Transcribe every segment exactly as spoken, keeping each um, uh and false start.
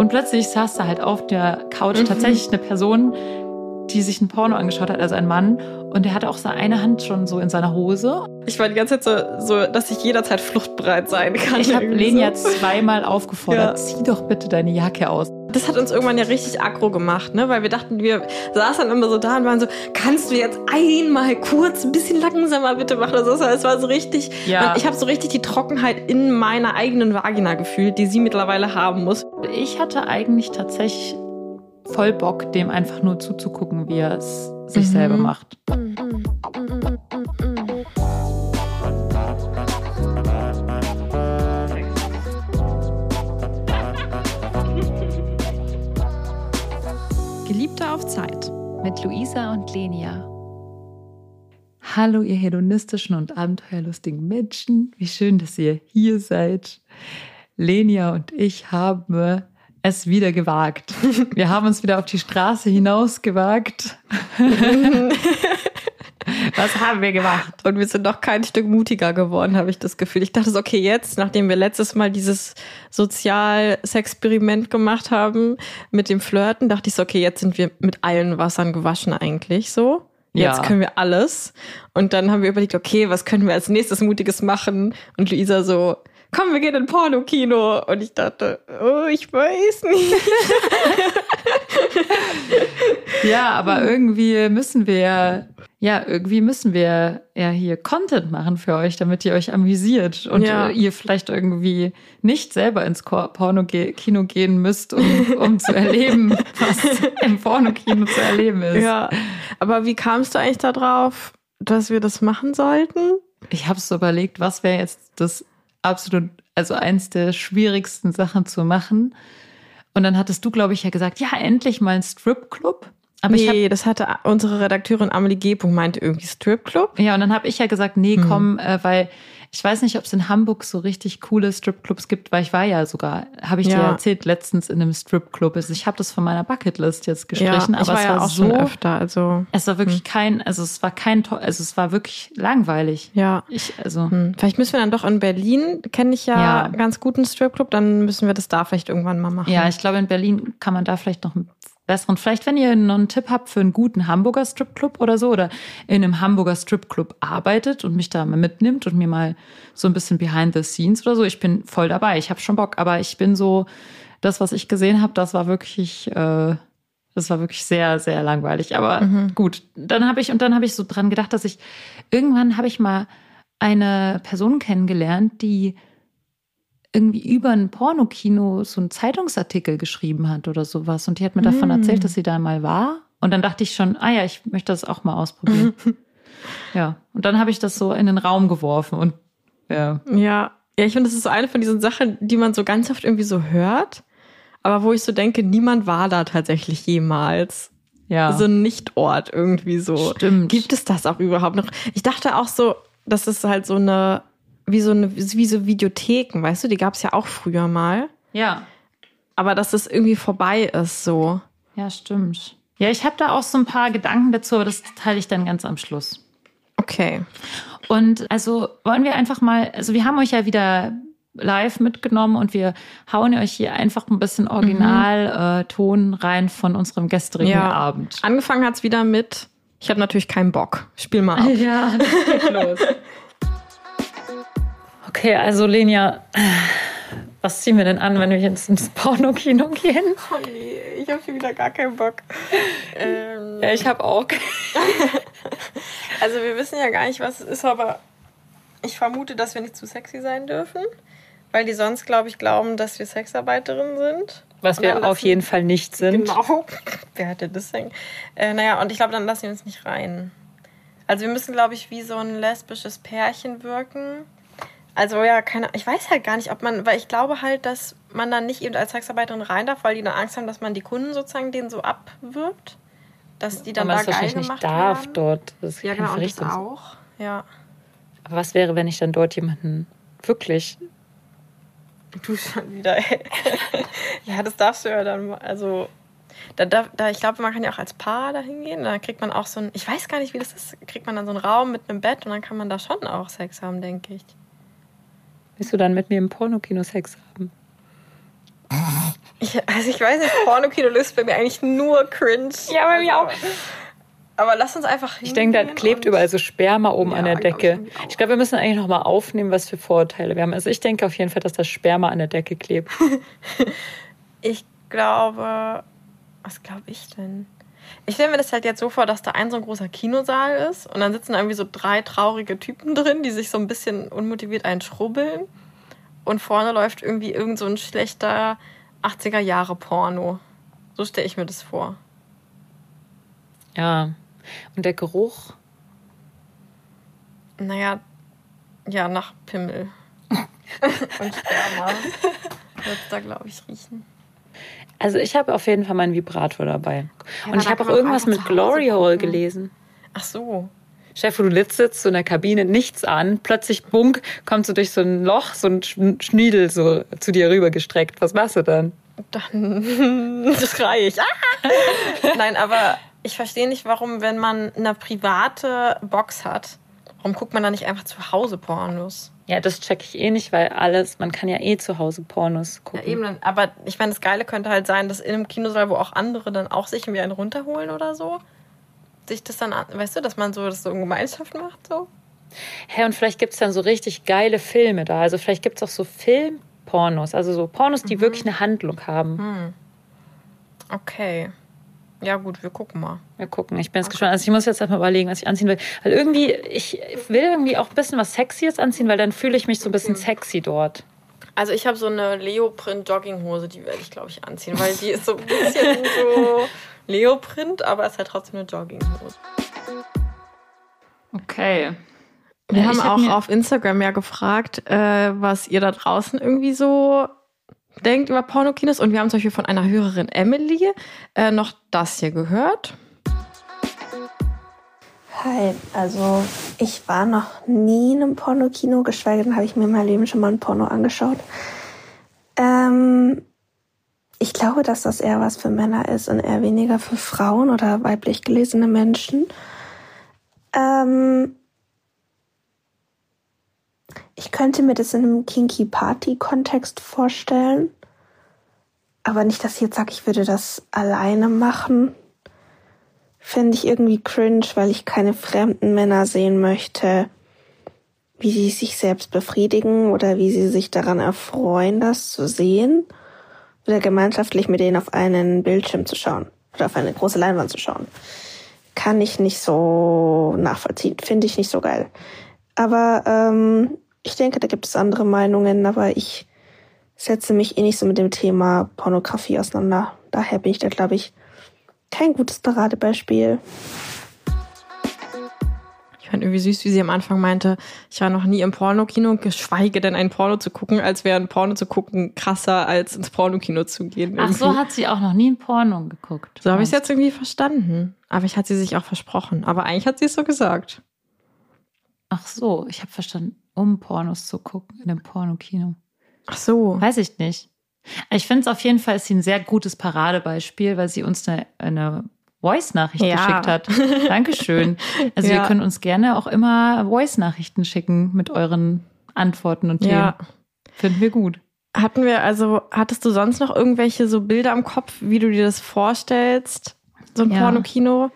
Und plötzlich saß da halt auf der Couch mhm. tatsächlich eine Person, die sich ein Porno angeschaut hat, also ein Mann. Und der hatte auch so eine Hand schon so in seiner Hose. Ich war die ganze Zeit so, so dass ich jederzeit fluchtbereit sein kann. Ich habe Lenia so. zweimal aufgefordert, ja. zieh doch bitte deine Jacke aus. Das hat uns irgendwann ja richtig aggro gemacht, ne? Weil wir dachten, wir saßen dann immer so da und waren so, kannst du jetzt einmal kurz ein bisschen langsamer bitte machen? Also es war so richtig, ja. ich habe so richtig die Trockenheit in meiner eigenen Vagina gefühlt, die sie mittlerweile haben muss. Ich hatte eigentlich tatsächlich voll Bock, dem einfach nur zuzugucken, wie er es sich mhm. selber macht. Geliebte auf Zeit mit Luisa und Lenia. Hallo, ihr hedonistischen und abenteuerlustigen Menschen. Wie schön, dass ihr hier seid. Lenia und ich haben es wieder gewagt. Wir haben uns wieder auf die Straße hinaus gewagt. Was haben wir gemacht? Und wir sind noch kein Stück mutiger geworden, habe ich das Gefühl. Ich dachte so, okay, jetzt, nachdem wir letztes Mal dieses Sozialexperiment gemacht haben mit dem Flirten, dachte ich so, okay, jetzt sind wir mit allen Wassern gewaschen eigentlich so. Jetzt ja. können wir alles. Und dann haben wir überlegt, okay, was können wir als nächstes Mutiges machen? Und Luisa so, komm, wir gehen in Pornokino. Und ich dachte, oh, ich weiß nicht. Ja, aber irgendwie müssen wir, ja, irgendwie müssen wir ja hier Content machen für euch, damit ihr euch amüsiert und ja. ihr vielleicht irgendwie nicht selber ins Pornokino gehen müsst, um, um zu erleben, was im Pornokino zu erleben ist. Ja, aber wie kamst du eigentlich da drauf, dass wir das machen sollten? Ich habe so überlegt, was wäre jetzt das absolut, also eins der schwierigsten Sachen zu machen. Und dann hattest du, glaube ich, ja gesagt, ja, endlich mal ein Stripclub. Aber nee, ich hab, das hatte unsere Redakteurin Amelie G. meinte irgendwie Stripclub. Ja, und dann habe ich ja gesagt, nee, komm, hm. äh, weil ich weiß nicht, ob es in Hamburg so richtig coole Stripclubs gibt, weil ich war ja sogar, habe ich ja. dir erzählt, letztens in einem Stripclub. Also ich habe das von meiner Bucketlist jetzt gestrichen, ja, ich aber war es ja war auch so schon öfter, also es war wirklich hm. kein, also es war kein, also es war wirklich langweilig. Ja, ich also hm. vielleicht müssen wir dann doch in Berlin, kenne ich ja, ja ganz guten Stripclub, dann müssen wir das da vielleicht irgendwann mal machen. Ja, ich glaube in Berlin kann man da vielleicht noch besseren. Vielleicht, wenn ihr noch einen Tipp habt für einen guten Hamburger Stripclub oder so oder in einem Hamburger Stripclub arbeitet und mich da mal mitnimmt und mir mal so ein bisschen behind the scenes oder so. Ich bin voll dabei. Ich habe schon Bock, aber ich bin so, das, was ich gesehen habe, das war wirklich, äh, das war wirklich sehr, sehr langweilig. Aber mhm. gut, dann habe ich, und dann habe ich so dran gedacht, dass ich, irgendwann habe ich mal eine Person kennengelernt, die irgendwie über ein Pornokino so einen Zeitungsartikel geschrieben hat oder sowas. Und die hat mir davon mm. erzählt, dass sie da mal war. Und dann dachte ich schon, ah ja, ich möchte das auch mal ausprobieren. Ja, und dann habe ich das so in den Raum geworfen. Und ja, ja, ja ich finde, das ist so eine von diesen Sachen, die man so ganz oft irgendwie so hört. Aber wo ich so denke, niemand war da tatsächlich jemals. Ja. So ein Nichtort irgendwie so. Stimmt. Gibt es das auch überhaupt noch? Ich dachte auch so, das ist halt so eine... Wie so, eine, wie so Videotheken, weißt du, die gab es ja auch früher mal. Ja. Aber dass das irgendwie vorbei ist, so. Ja, stimmt. Ja, ich habe da auch so ein paar Gedanken dazu, aber das teile ich dann ganz am Schluss. Okay. Und also wollen wir einfach mal, also wir haben euch ja wieder live mitgenommen und wir hauen euch hier einfach ein bisschen Originalton mhm. äh, rein von unserem gestrigen ja. Abend. Angefangen hat's wieder mit, ich habe natürlich keinen Bock. Spiel mal ab. Ja, das geht los. Okay, also Lenia, was ziehen wir denn an, wenn wir jetzt ins Pornokino gehen? Oh nee, ich habe schon wieder gar keinen Bock. ähm, ja, ich habe auch. Also wir wissen ja gar nicht, was es ist, aber ich vermute, dass wir nicht zu sexy sein dürfen, weil die sonst, glaube ich, glauben, dass wir Sexarbeiterinnen sind. Was wir auf jeden Fall nicht sind. Genau. Wer hätte das denn? Äh, naja, und ich glaube, dann lassen wir uns nicht rein. Also wir müssen, glaube ich, wie so ein lesbisches Pärchen wirken. Also ja, keine, ich weiß halt gar nicht, ob man, weil ich glaube halt, dass man dann nicht eben als Sexarbeiterin rein darf, weil die dann Angst haben, dass man die Kunden sozusagen denen so abwirbt, dass die dann aber da geil gemacht nicht darf werden. Dort. Das ist ja, genau, und das auch. Ja. Aber was wäre, wenn ich dann dort jemanden wirklich... Du schon wieder, ey. Ja, das darfst du ja dann, also... Da, da, da, ich glaube, man kann ja auch als Paar da hingehen. Da kriegt man auch so ein, ich weiß gar nicht, wie das ist, kriegt man dann so einen Raum mit einem Bett und dann kann man da schon auch Sex haben, denke ich. Willst du dann mit mir im Pornokino Sex haben? Ich, also ich weiß nicht, Pornokino löst bei mir eigentlich nur Cringe. Ja, bei mir auch. Aber lass uns einfach hingehen. Ich denke, da klebt überall so Sperma oben ja, an der Decke. Glaub ich ich glaube, wir müssen eigentlich noch mal aufnehmen, was für Vorurteile wir haben. Also ich denke auf jeden Fall, dass das Sperma an der Decke klebt. Ich glaube... Was glaube ich denn? Ich stelle mir das halt jetzt so vor, dass da ein so ein großer Kinosaal ist und dann sitzen da irgendwie so drei traurige Typen drin, die sich so ein bisschen unmotiviert einschrubbeln und vorne läuft irgendwie irgend so ein schlechter achtziger-Jahre-Porno. So stelle ich mir das vor. Ja. Und der Geruch? Naja, ja, nach Pimmel. Und Sperma wird es da, glaube ich, riechen. Also ich habe auf jeden Fall meinen Vibrator dabei. Ja, und ich habe auch irgendwas mit Glory Hole gelesen. Ach so. Chef, du sitzt so in der Kabine, nichts an, plötzlich bunk, kommt so durch so ein Loch, so ein Schniedel so zu dir rübergestreckt. Was machst du dann? Dann schreie ich. Nein, aber ich verstehe nicht, warum, wenn man eine private Box hat, warum guckt man da nicht einfach zu Hause Pornos? Ja, das check ich eh nicht, weil alles, man kann ja eh zu Hause Pornos gucken. Ja, eben, aber ich meine, das Geile könnte halt sein, dass in einem Kinosaal, wo auch andere dann auch sich irgendwie einen runterholen oder so, sich das dann, weißt du, dass man so das so in Gemeinschaft macht, so. Hä, hey, und vielleicht gibt es dann so richtig geile Filme da. Also vielleicht gibt es auch so Filmpornos, also so Pornos, die mhm. wirklich eine Handlung haben. Mhm. Okay. Ja gut, wir gucken mal. Wir gucken, ich bin jetzt okay. gespannt. Also ich muss jetzt erstmal überlegen, was ich anziehen will. Weil irgendwie, ich will irgendwie auch ein bisschen was Sexyes anziehen, weil dann fühle ich mich so ein bisschen sexy dort. Also ich habe so eine Leoprint-Jogginghose, die werde ich, glaube ich, anziehen, weil die ist so ein bisschen so Leoprint, aber ist halt trotzdem eine Jogginghose. Okay. Wir ja, haben auch auf Instagram ja gefragt, äh, was ihr da draußen irgendwie so denkt über Pornokinos. Und wir haben zum Beispiel von einer Hörerin Emily äh, noch das hier gehört. Hi, also ich war noch nie in einem Pornokino, geschweige denn habe ich mir in meinem Leben schon mal ein Porno angeschaut. Ähm, ich glaube, dass das eher was für Männer ist und eher weniger für Frauen oder weiblich gelesene Menschen. Ähm, ich könnte mir das in einem Kinky-Party-Kontext vorstellen, aber nicht, dass ich jetzt sage, ich würde das alleine machen. Finde ich irgendwie cringe, weil ich keine fremden Männer sehen möchte, wie sie sich selbst befriedigen oder wie sie sich daran erfreuen, das zu sehen oder gemeinschaftlich mit denen auf einen Bildschirm zu schauen oder auf eine große Leinwand zu schauen. Kann ich nicht so nachvollziehen, finde ich nicht so geil. Aber ähm, ich denke, da gibt es andere Meinungen, aber ich setze mich eh nicht so mit dem Thema Pornografie auseinander. Daher bin ich da, glaube ich, kein gutes Paradebeispiel. Ich fand irgendwie süß, wie sie am Anfang meinte, ich war noch nie im Pornokino, geschweige denn ein Porno zu gucken, als wäre ein Porno zu gucken krasser, als ins Pornokino zu gehen. Irgendwie. Ach so, hat sie auch noch nie ein Porno geguckt. So habe ich es jetzt irgendwie verstanden. Aber ich hatte sie sich auch versprochen. Aber eigentlich hat sie es so gesagt. Ach so, ich habe verstanden, um Pornos zu gucken in dem Pornokino. Ach so. Weiß ich nicht. Ich finde es auf jeden Fall ist sie ein sehr gutes Paradebeispiel, weil sie uns eine, eine Voice-Nachricht ja. geschickt hat. Dankeschön. Also ja. ihr könnt uns gerne auch immer Voice-Nachrichten schicken mit euren Antworten und Themen. Ja. Finden wir gut. Hatten wir, also, hattest du sonst noch irgendwelche so Bilder im Kopf, wie du dir das vorstellst? So ein ja. Pornokino?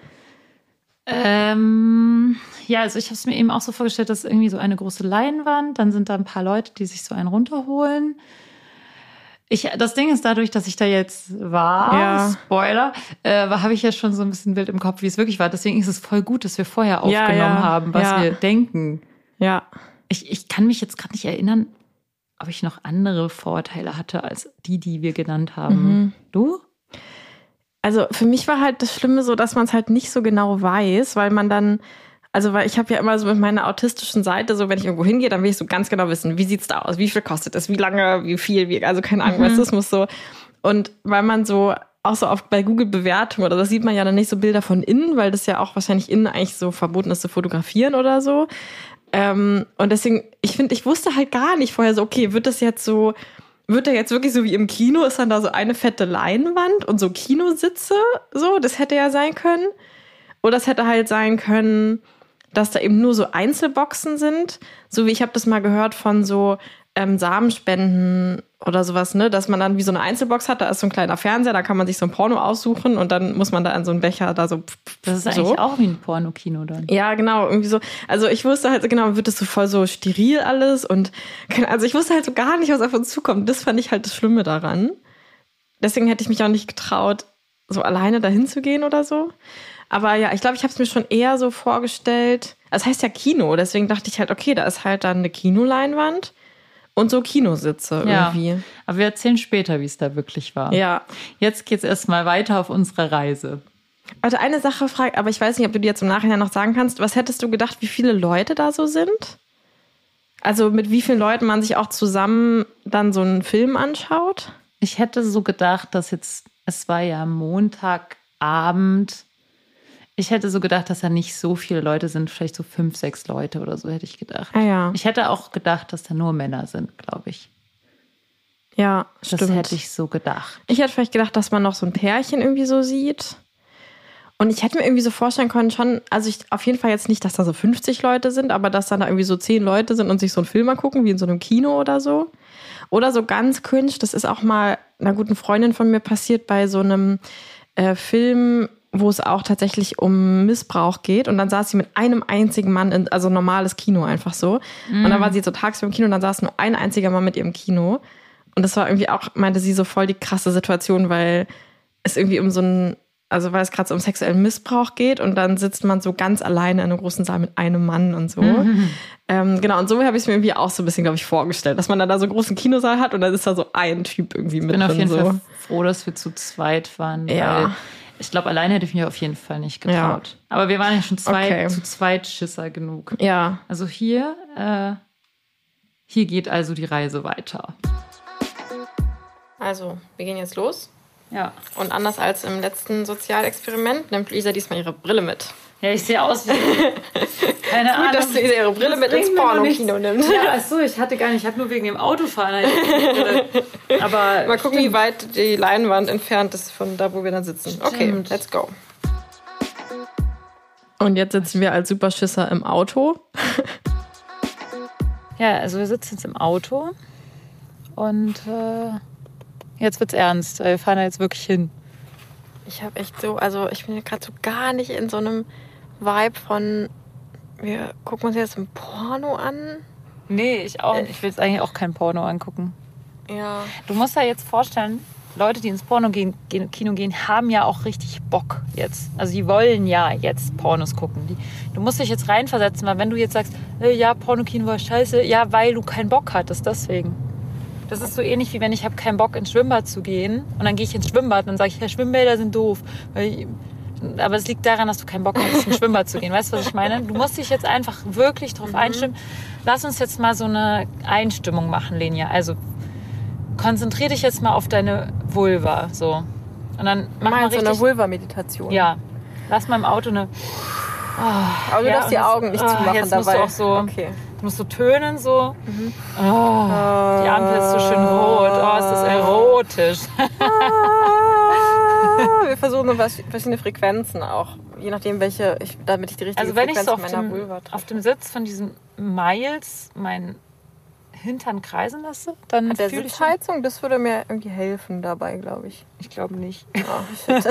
Ähm, ja, also ich habe es mir eben auch so vorgestellt, dass irgendwie so eine große Leinwand, dann sind da ein paar Leute, die sich so einen runterholen. Ich, das Ding ist, dadurch, dass ich da jetzt war, ja. Spoiler, äh, habe ich ja schon so ein bisschen ein Bild im Kopf, wie es wirklich war. Deswegen ist es voll gut, dass wir vorher aufgenommen ja, ja. haben, was ja. wir denken. Ja. Ich, ich kann mich jetzt gerade nicht erinnern, ob ich noch andere Vorurteile hatte als die, die wir genannt haben. Mhm. Du? Also für mich war halt das Schlimme so, dass man es halt nicht so genau weiß, weil man dann, also weil ich habe ja immer so mit meiner autistischen Seite, so wenn ich irgendwo hingehe, dann will ich so ganz genau wissen, wie sieht's da aus, wie viel kostet es, wie lange, wie viel, wie, also keine Ahnung, mhm. weißt du, es muss so. Und weil man so, auch so oft bei Google-Bewertungen oder das sieht man ja dann nicht so Bilder von innen, weil das ja auch wahrscheinlich innen eigentlich so verboten ist zu fotografieren oder so. Ähm, und deswegen, ich finde, ich wusste halt gar nicht vorher so, okay, wird das jetzt so, wird da jetzt wirklich so wie im Kino, ist dann da so eine fette Leinwand und so Kinositze, so, das hätte ja sein können. Oder es hätte halt sein können, dass da eben nur so Einzelboxen sind, so wie ich habe das mal gehört von so ähm, Samenspenden oder sowas, ne, dass man dann wie so eine Einzelbox hat, da ist so ein kleiner Fernseher, da kann man sich so ein Porno aussuchen und dann muss man da an so einen Becher da so. Das ist so. eigentlich auch wie ein Pornokino dann. Ja, genau, irgendwie so. Also ich wusste halt, genau, wird das so voll so steril alles und also ich wusste halt so gar nicht, was auf uns zukommt. Das fand ich halt das Schlimme daran. Deswegen hätte ich mich auch nicht getraut, so alleine dahin zu gehen oder so. Aber ja, ich glaube, ich habe es mir schon eher so vorgestellt. Das heißt ja Kino, deswegen dachte ich halt, okay, da ist halt dann eine Kinoleinwand und so Kinositze irgendwie. Ja, aber wir erzählen später, wie es da wirklich war. Ja. Jetzt geht's erstmal weiter auf unserer Reise. Also eine Sache frage, aber ich weiß nicht, ob du dir jetzt im Nachhinein noch sagen kannst, was hättest du gedacht, wie viele Leute da so sind? Also mit wie vielen Leuten man sich auch zusammen dann so einen Film anschaut? Ich hätte so gedacht, dass jetzt, es war ja Montagabend, ich hätte so gedacht, dass da nicht so viele Leute sind, vielleicht so fünf, sechs Leute oder so, hätte ich gedacht. Ah, ja. Ich hätte auch gedacht, dass da nur Männer sind, glaube ich. Ja, das stimmt. hätte ich so gedacht. Ich hätte vielleicht gedacht, dass man noch so ein Pärchen irgendwie so sieht. Und ich hätte mir irgendwie so vorstellen können, schon, also ich auf jeden Fall jetzt nicht, dass da so fünfzig Leute sind, aber dass dann da irgendwie so zehn Leute sind und sich so einen Film angucken, wie in so einem Kino oder so. Oder so ganz cringe, das ist auch mal einer guten Freundin von mir passiert bei so einem äh, Film, wo es auch tatsächlich um Missbrauch geht. Und dann saß sie mit einem einzigen Mann, in, also normales Kino einfach so. Mm. Und dann war sie so tagsüber im Kino und dann saß nur ein einziger Mann mit ihrem Kino. Und das war irgendwie auch, meinte sie, so voll die krasse Situation, weil es irgendwie um so ein, also weil es gerade so um sexuellen Missbrauch geht und dann sitzt man so ganz alleine in einem großen Saal mit einem Mann und so. Mhm. Ähm, genau, und so habe ich es mir irgendwie auch so ein bisschen, glaube ich, vorgestellt, dass man dann da so einen großen Kinosaal hat und dann ist da so ein Typ irgendwie mit drin. Ich bin auf jeden so. Fall froh, dass wir zu zweit waren, ja. weil ich glaube, alleine hätte ich mich auf jeden Fall nicht getraut. Ja. Aber wir waren ja schon zwei, okay. zu zweit Schisser genug. Ja. Also hier, äh, hier geht also die Reise weiter. Also, wir gehen jetzt los. Ja. Und anders als im letzten Sozialexperiment nimmt Luisa diesmal ihre Brille mit. Ja, ich sehe aus wie... Keine Ahnung. Gut, dass Luisa ihre Brille mit ins Porno-Kino nimmt. Ja, achso, ich hatte gar nicht, ich habe nur wegen dem Autofahren. Aber mal gucken, stimmt. Wie weit die Leinwand entfernt ist von da, wo wir dann sitzen. Stimmt. Okay, let's go. Und jetzt sitzen wir als Superschisser im Auto. Ja, also wir sitzen jetzt im Auto und äh, jetzt wird's ernst. Wir fahren da jetzt wirklich hin. Ich habe echt so, also ich bin gerade so gar nicht in so einem Vibe von, wir gucken uns jetzt ein Porno an. Nee, ich auch nicht. Ich will jetzt eigentlich auch kein Porno angucken. Ja. Du musst dir jetzt vorstellen, Leute, die ins Porno gehen, Kino gehen, haben ja auch richtig Bock jetzt. Also die wollen ja jetzt Pornos gucken. Die, du musst dich jetzt reinversetzen, weil wenn du jetzt sagst, äh, ja, Pornokino war scheiße, ja, weil du keinen Bock hattest, deswegen. Das ist so ähnlich wie wenn ich habe keinen Bock ins Schwimmbad zu gehen und dann gehe ich ins Schwimmbad und dann sage ich, ja, Schwimmbäder sind doof. Weil, aber es liegt daran, dass du keinen Bock hast, ins Schwimmbad zu gehen. Weißt du, was ich meine? Du musst dich jetzt einfach wirklich drauf mhm. einstimmen. Lass uns jetzt mal so eine Einstimmung machen, Lenia. Also konzentrier dich jetzt mal auf deine Vulva. So. Und dann mach mal richtig, so eine Vulva-Meditation. Ja. Lass mal im Auto eine... Oh, aber du ja, darfst die Augen nicht oh, zumachen jetzt dabei. Musst du auch so, okay. Du musst so tönen so. Mhm. Oh, die Ampel ist so schön rot. Oh, ist das erotisch. Wir versuchen so verschiedene Frequenzen auch. Je nachdem, welche, ich, damit ich die richtige also wenn Frequenz ich so auf meiner dem, Vulva treffe. auf dem Sitz von diesem Miles meinen Hintern kreisen lasse, dann Hat der fühle Sitzheizung, das würde mir irgendwie helfen dabei, glaube ich. Ich glaube nicht. Oh, shit.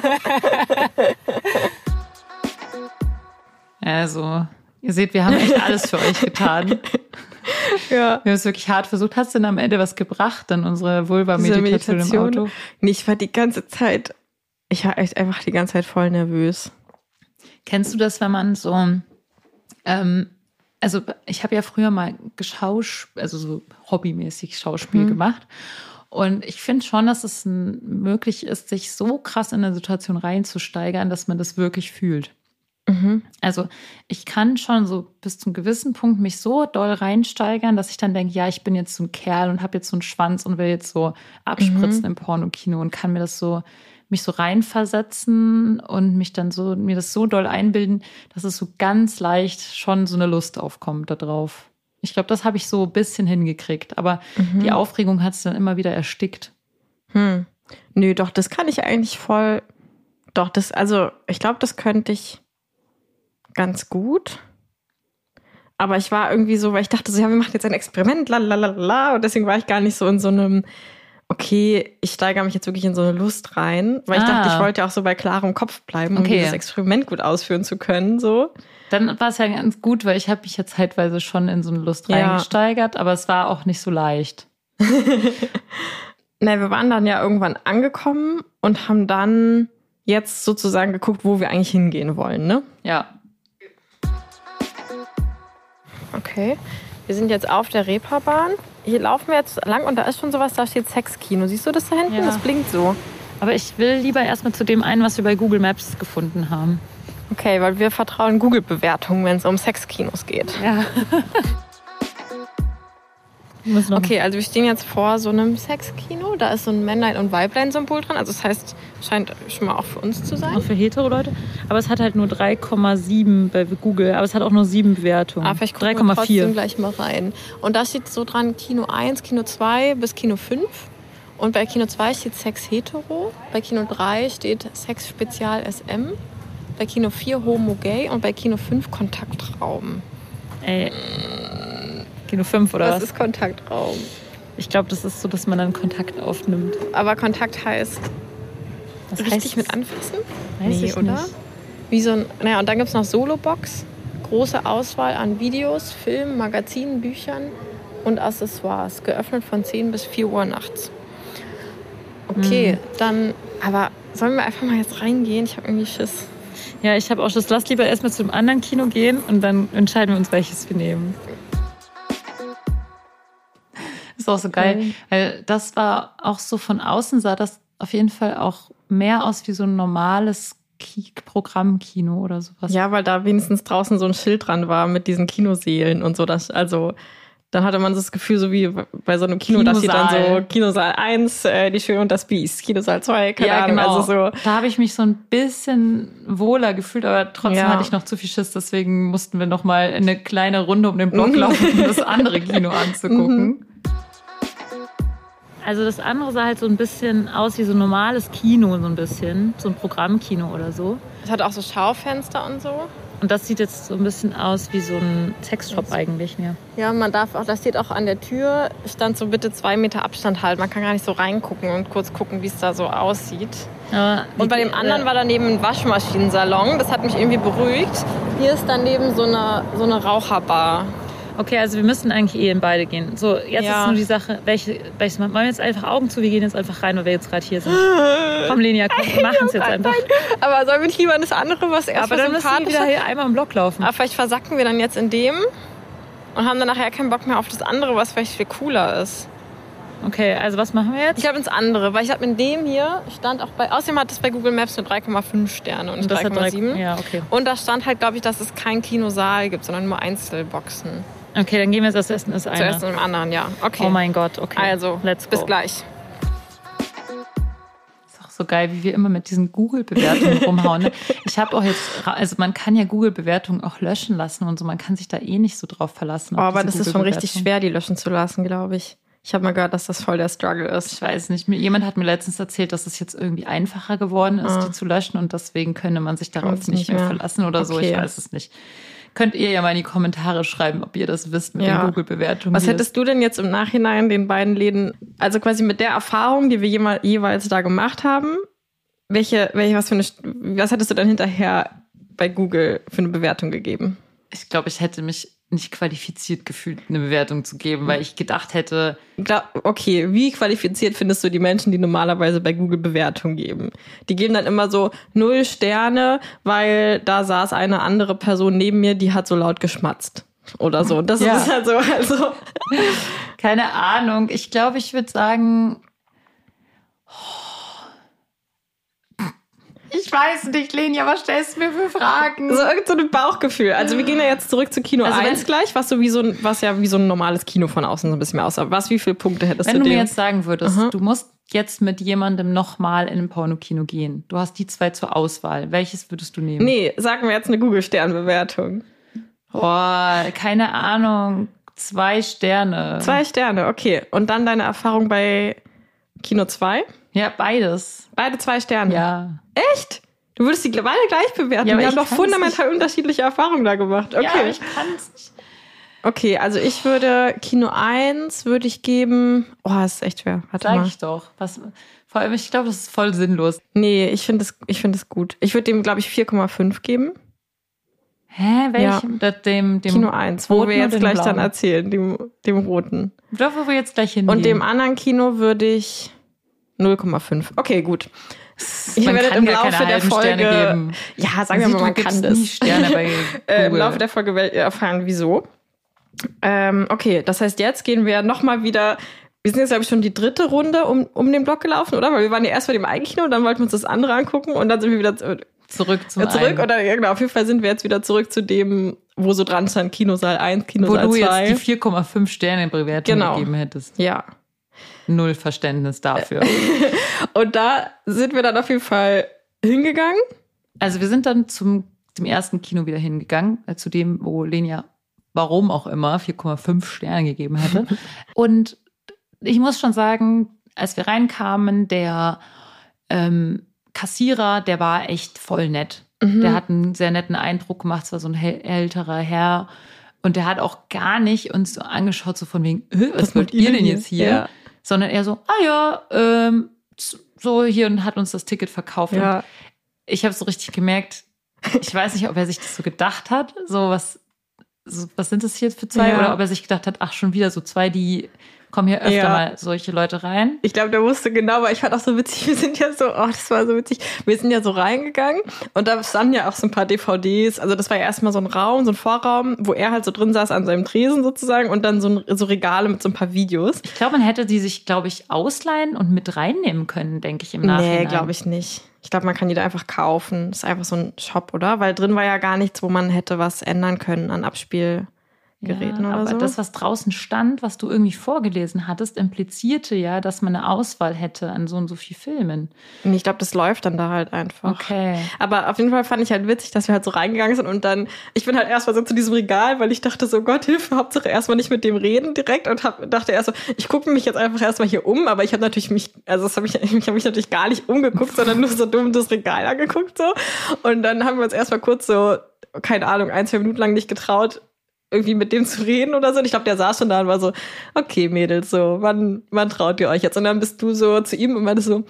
Also, ihr seht, wir haben echt alles für euch getan. Ja. Wir haben es wirklich hart versucht. Hast du denn am Ende was gebracht in unsere Vulva-Meditation im Auto? Nee, ich war die ganze Zeit, ich war echt einfach die ganze Zeit voll nervös. Kennst du das, wenn man so, ähm, also ich habe ja früher mal geschauspielt, also so hobbymäßig Schauspiel mhm. gemacht. Und ich finde schon, dass es möglich ist, sich so krass in eine Situation reinzusteigern, dass man das wirklich fühlt. Mhm. Also ich kann schon so bis zu einem gewissen Punkt mich so doll reinsteigern, dass ich dann denke, ja, ich bin jetzt so ein Kerl und habe jetzt so einen Schwanz und will jetzt so abspritzen mhm. im Pornokino und kann mir das so, mich so reinversetzen und mich dann so, mir das so doll einbilden, dass es so ganz leicht schon so eine Lust aufkommt da drauf. Ich glaube, das habe ich so ein bisschen hingekriegt, aber mhm. die Aufregung hat es dann immer wieder erstickt. Hm. Nö, doch, das kann ich eigentlich voll, doch, das, also ich glaube, das könnte ich ganz gut. Aber ich war irgendwie so, weil ich dachte so, ja, wir machen jetzt ein Experiment, lalalala. Und deswegen war ich gar nicht so in so einem, okay, ich steigere mich jetzt wirklich in so eine Lust rein. Weil ich Ah. dachte, ich wollte ja auch so bei klarem Kopf bleiben, um Okay. dieses Experiment gut ausführen zu können. So. Dann war es ja ganz gut, weil ich habe mich ja zeitweise schon in so eine Lust Ja. reingesteigert, aber es war auch nicht so leicht. Na, wir waren dann ja irgendwann angekommen und haben dann jetzt sozusagen geguckt, wo wir eigentlich hingehen wollen, ne? Ja. Okay. Wir sind jetzt auf der Reeperbahn. Hier laufen wir jetzt lang und da ist schon sowas, da steht Sexkino. Siehst du das da hinten? Ja. Das blinkt so. Aber ich will lieber erstmal zu dem ein, was wir bei Google Maps gefunden haben. Okay, weil wir vertrauen Google-Bewertungen, wenn es um Sexkinos geht. Ja. Okay, also wir stehen jetzt vor so einem Sexkino. Da ist so ein Männlein- und Weiblein-Symbol dran. Also das heißt, scheint schon mal auch für uns zu sein. Auch für Hetero-Leute. Aber es hat halt nur drei Komma sieben bei Google. Aber es hat auch nur sieben Bewertungen. Aber vielleicht gucken drei wir Komma trotzdem vier. gleich mal rein. Und da steht so dran Kino eins, Kino zwei bis Kino fünf. Und bei Kino zwei steht Sex Hetero. Bei Kino drei steht Sex Spezial S M. Bei Kino vier Homo Gay. Und bei Kino fünf Kontaktraum. Ey. Kino fünf oder Was was? ist Kontaktraum? Ich glaube, das ist so, dass man dann Kontakt aufnimmt. Aber Kontakt heißt Was richtig heißt mit das? anfassen? Weiß Nee, ich oder? nicht. Wie so ein, naja, und dann gibt es noch Solobox. Große Auswahl an Videos, Filmen, Magazinen, Büchern und Accessoires. Geöffnet von zehn bis vier Uhr nachts. Okay, Mhm. dann, aber sollen wir einfach mal jetzt reingehen? Ich habe irgendwie Schiss. Ja, ich habe auch Schiss. Lass lieber erstmal zu einem anderen Kino gehen und dann entscheiden wir uns, welches wir nehmen. Ist auch so geil, Mhm. weil das war auch so von außen, sah das auf jeden Fall auch mehr aus wie so ein normales Ki- Programmkino oder sowas. Ja, weil da wenigstens draußen so ein Schild dran war mit diesen Kinosälen und so. Das, also dann hatte man das Gefühl, so wie bei so einem Kino, da steht dann so Kinosaal. Kinosaal eins, äh, Die Schöne und das Biest, Kinosaal zwei, keine Ja, Ahnung. genau. Also so. Da habe ich mich so ein bisschen wohler gefühlt, aber trotzdem Ja. hatte ich noch zu viel Schiss. Deswegen mussten wir noch mal eine kleine Runde um den Block laufen, um das andere Kino anzugucken. Also das andere sah halt so ein bisschen aus wie so ein normales Kino, so ein bisschen. So ein Programmkino oder so. Es hat auch so Schaufenster und so. Und das sieht jetzt so ein bisschen aus wie so ein Sexshop eigentlich mehr. Ja, man darf auch, da steht auch an der Tür, stand so bitte zwei Meter Abstand halten. Man kann gar nicht so reingucken und kurz gucken, wie es da so aussieht. Aber Und bei dem anderen war daneben ein Waschmaschinensalon. Das hat mich irgendwie beruhigt. Hier ist daneben so eine, so eine Raucherbar. Okay, also wir müssen eigentlich eh in beide gehen. So, jetzt Ja. ist nur die Sache, welche, welches machen wir jetzt einfach Augen zu, wir gehen jetzt einfach rein, weil wir jetzt gerade hier sind. Komm, Lenia, komm, wir machen es jetzt einfach. Aber sollen wir nicht lieber in das andere, was erst Aber dann müssen wir sympathisch wieder ist? hier einmal im Block laufen. Aber vielleicht versacken wir dann jetzt in dem und haben dann nachher keinen Bock mehr auf das andere, was vielleicht viel cooler ist. Okay, also was machen wir jetzt? Ich glaube ins andere, weil ich glaube in dem hier stand auch bei, außerdem hat es bei Google Maps nur drei Komma fünf Sterne und nicht das drei hat Komma drei, sieben. ja, okay. Und da stand halt, glaube ich, dass es keinen Kinosaal gibt, sondern nur Einzelboxen. Okay, dann gehen wir jetzt das Essen, das eine. Zuerst in dem anderen, ja. Okay. Oh mein Gott, okay. Also, let's go. bis gleich. Ist auch so geil, wie wir immer mit diesen Google-Bewertungen rumhauen. Ne? Ich habe auch jetzt, ra- also man kann ja Google-Bewertungen auch löschen lassen und so, man kann sich da eh nicht so drauf verlassen. Oh, auf aber diese das ist schon richtig Google-Bewertungen. schwer, die löschen zu lassen, glaube ich. Ich habe mal gehört, dass das voll der Struggle ist. Ich weiß nicht, mir- jemand hat mir letztens erzählt, dass es jetzt irgendwie einfacher geworden ist, Ah. die zu löschen und deswegen könne man sich darauf Kann's nicht nicht mehr mehr. verlassen oder so. Okay. Ich weiß es nicht. Könnt ihr ja mal in die Kommentare schreiben, ob ihr das wisst mit Ja. den Google-Bewertungen. Was wie hättest du denn jetzt im Nachhinein den beiden Läden, also quasi mit der Erfahrung, die wir jema- jeweils da gemacht haben, welche, welche was für eine, was hättest du dann hinterher bei Google für eine Bewertung gegeben? das? Ich glaube, ich hätte mich nicht qualifiziert gefühlt, eine Bewertung zu geben, weil ich gedacht hätte, Glaub, okay, wie qualifiziert findest du die Menschen, die normalerweise bei Google Bewertung geben? Die geben dann immer so null Sterne, weil da saß eine andere Person neben mir, die hat so laut geschmatzt. Oder so. Das Ja. ist halt so, also. keine Ahnung, ich glaube, ich würde sagen, ich weiß nicht, Lenia, was stellst du mir für Fragen? So irgend so ein Bauchgefühl. Also wir gehen ja jetzt zurück zu Kino Also wenn- eins gleich, was so wie so ein, was ja wie so ein normales Kino von außen so ein bisschen mehr aussah. Was, wie viele Punkte hättest Wenn du du dem? mir jetzt sagen würdest, Aha. du musst jetzt mit jemandem nochmal in ein Pornokino gehen. Du hast die zwei zur Auswahl. Welches würdest du nehmen? Nee, sagen wir jetzt eine Google-Sternbewertung. Boah, keine Ahnung. Zwei Sterne. Zwei Sterne, okay. Und dann deine Erfahrung bei Kino zwei? Ja, beides. Beide zwei Sterne. Ja. Echt? Du würdest die beide gleich bewerten? Ja, aber wir ich haben doch kann's fundamental unterschiedliche Erfahrungen da gemacht. Okay. Ja, ich kann es nicht. Okay, also ich würde Kino eins würde ich geben. Oh, das ist echt schwer. Warte Sag mal. ich doch. Was, vor allem, ich glaube, das ist voll sinnlos. Nee, ich finde es ich finde es gut. Ich würde dem, glaube ich, vier Komma fünf geben. Hä, welchem? Ja. Dem, dem Kino eins, wo roten wir jetzt oder dem gleich blauen? dann erzählen, dem, dem roten. Da, wo wir jetzt gleich hingehen. Und dem anderen Kino würde ich null Komma fünf. Okay, gut. Ich man werde kann im gar Laufe keine der halben Folge, Sterne geben. ja, sagen wir Sieh, mal, du man gibst kann das. nie Sterne bei äh, Im Google. Laufe der Folge werdet ihr erfahren, wieso. Ähm, okay, das heißt, jetzt gehen wir nochmal wieder. Wir sind jetzt, glaube ich, schon die dritte Runde um, um den Block gelaufen, oder? Weil wir waren ja erst bei dem einen Kino und dann wollten wir uns das andere angucken und dann sind wir wieder zu, zurück zum äh, zurück. einen. Oder ja, genau, auf jeden Fall sind wir jetzt wieder zurück zu dem, wo so dran stand, Kinosaal eins, Wo Kinosaal du zwei. jetzt die vier Komma fünf Sterne Bewertung Genau. gegeben hättest. Ja. Null Verständnis dafür. Und da sind wir dann auf jeden Fall hingegangen. Also wir sind dann zum, zum ersten Kino wieder hingegangen, äh, zu dem, wo Lenia, warum auch immer, vier Komma fünf Sterne gegeben hätte. Und ich muss schon sagen, als wir reinkamen, der ähm, Kassierer, der war echt voll nett. Mhm. Der hat einen sehr netten Eindruck gemacht, es war so ein häl- älterer Herr. Und der hat auch gar nicht uns so angeschaut, so von wegen, äh, was wollt ihr denn jetzt hier? Ja. Sondern eher so, ah ja, ähm, so hier und hat uns das Ticket verkauft. Ja. Und ich habe so richtig gemerkt, ich weiß nicht, ob er sich das so gedacht hat, so was, so, was sind das hier für zwei? Ja. Oder ob er sich gedacht hat, ach, schon wieder so zwei, die kommen hier öfter Ja. mal solche Leute rein. Ich glaube, der wusste genau, weil ich fand auch so witzig, wir sind ja so, oh, das war so witzig, wir sind ja so reingegangen und da standen ja auch so ein paar D V Ds, also das war ja erstmal so ein Raum, so ein Vorraum, wo er halt so drin saß an seinem Tresen sozusagen und dann so, ein, so Regale mit so ein paar Videos. Ich glaube, man hätte die sich, glaube ich, ausleihen und mit reinnehmen können, denke ich, im Nachhinein. Nee, glaube ich nicht. Ich glaube, man kann die da einfach kaufen. Das ist einfach so ein Shop, oder? Weil drin war ja gar nichts, wo man hätte was ändern können an Abspielgeräten Ja, oder aber so. das, was draußen stand, was du irgendwie vorgelesen hattest, implizierte ja, dass man eine Auswahl hätte an so und so viel Filmen. Und ich glaube, das läuft dann da halt einfach. Okay. Aber auf jeden Fall fand ich halt witzig, dass wir halt so reingegangen sind und dann, ich bin halt erstmal so zu diesem Regal, weil ich dachte so, Gott, Hilfe, Hauptsache erstmal nicht mit dem reden direkt und hab, dachte erst so, ich gucke mich jetzt einfach erstmal hier um, aber ich habe natürlich mich, also das habe ich, ich habe mich natürlich gar nicht umgeguckt, sondern nur so dumm das Regal angeguckt so. Und dann haben wir uns erstmal kurz so, keine Ahnung, ein, zwei Minuten lang nicht getraut, irgendwie mit dem zu reden oder so. Und ich glaube, der saß schon da und war so, okay, Mädels, so, wann, wann traut ihr euch jetzt? Und dann bist du so zu ihm und meinte so,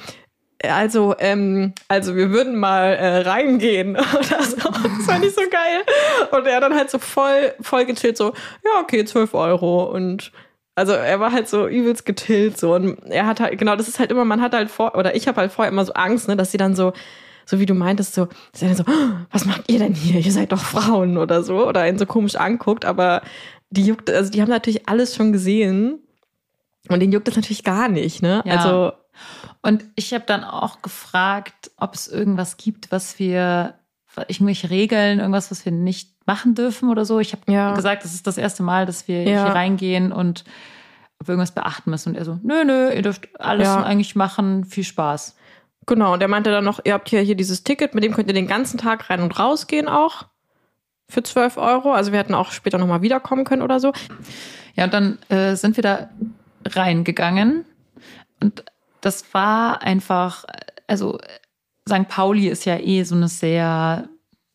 also, ähm, also wir würden mal äh, reingehen oder so. Das fand ich so geil. Und er dann halt so voll, voll gechillt, so, ja, okay, zwölf Euro. Und also er war halt so übelst gechillt so. Und er hat halt, genau, das ist halt immer, man hat halt vor, oder ich habe halt vorher immer so Angst, ne, dass sie dann so, so wie du meintest, so, dass er dann so, oh, was macht ihr denn hier? Ihr seid doch Frauen oder so. Oder ihn so komisch anguckt, aber die juckt, also die haben natürlich alles schon gesehen. Und denen juckt das natürlich gar nicht, ne? Ja. Also. Und ich habe dann auch gefragt, ob es irgendwas gibt, was wir, irgendwelche Regeln, irgendwas, was wir nicht machen dürfen oder so. Ich habe Ja. gesagt, das ist das erste Mal, dass wir Ja. hier reingehen und ob wir irgendwas beachten müssen. Und er so, nö, nö, ihr dürft alles Ja. eigentlich machen, viel Spaß. Genau, und der meinte dann noch, ihr habt hier, hier dieses Ticket, mit dem könnt ihr den ganzen Tag rein und rausgehen auch für zwölf Euro. Also wir hätten auch später nochmal wiederkommen können oder so. Ja, und dann äh, sind wir da reingegangen und das war einfach, also Sankt Pauli ist ja eh so eine sehr,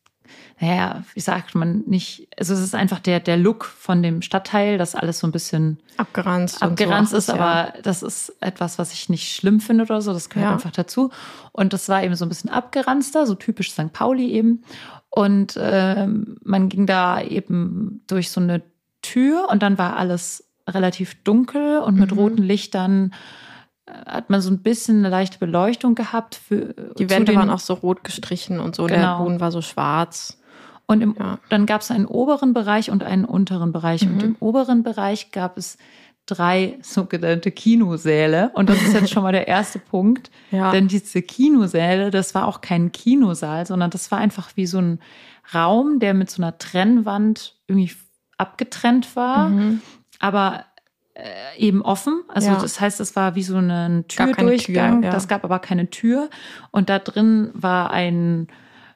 naja, wie sagt man nicht, also es ist einfach der, der Look von dem Stadtteil, dass alles so ein bisschen Abgeranzt. abgeranzt und ist, so. aber das ist etwas, was ich nicht schlimm finde oder so, das gehört Ja. einfach dazu. Und das war eben so ein bisschen abgeranzter, so typisch Sankt Pauli eben. Und ähm, man ging da eben durch so eine Tür und dann war alles relativ dunkel und mit Mhm. roten Lichtern äh, hat man so ein bisschen eine leichte Beleuchtung gehabt. Für, Die zu Wände den- waren auch so rot gestrichen und so. Genau. Der Boden war so schwarz. Und im, Ja. dann gab es einen oberen Bereich und einen unteren Bereich. Und Mhm. im oberen Bereich gab es drei sogenannte Kinosäle. Und das ist jetzt schon mal der erste Punkt. Ja. Denn diese Kinosäle, das war auch kein Kinosaal, sondern das war einfach wie so ein Raum, der mit so einer Trennwand irgendwie abgetrennt war, Mhm. aber äh, eben offen. Also Ja. das heißt, es war wie so ein Gab keine Türdurchgang. Tür, ja. Das gab aber keine Tür. Und da drin war ein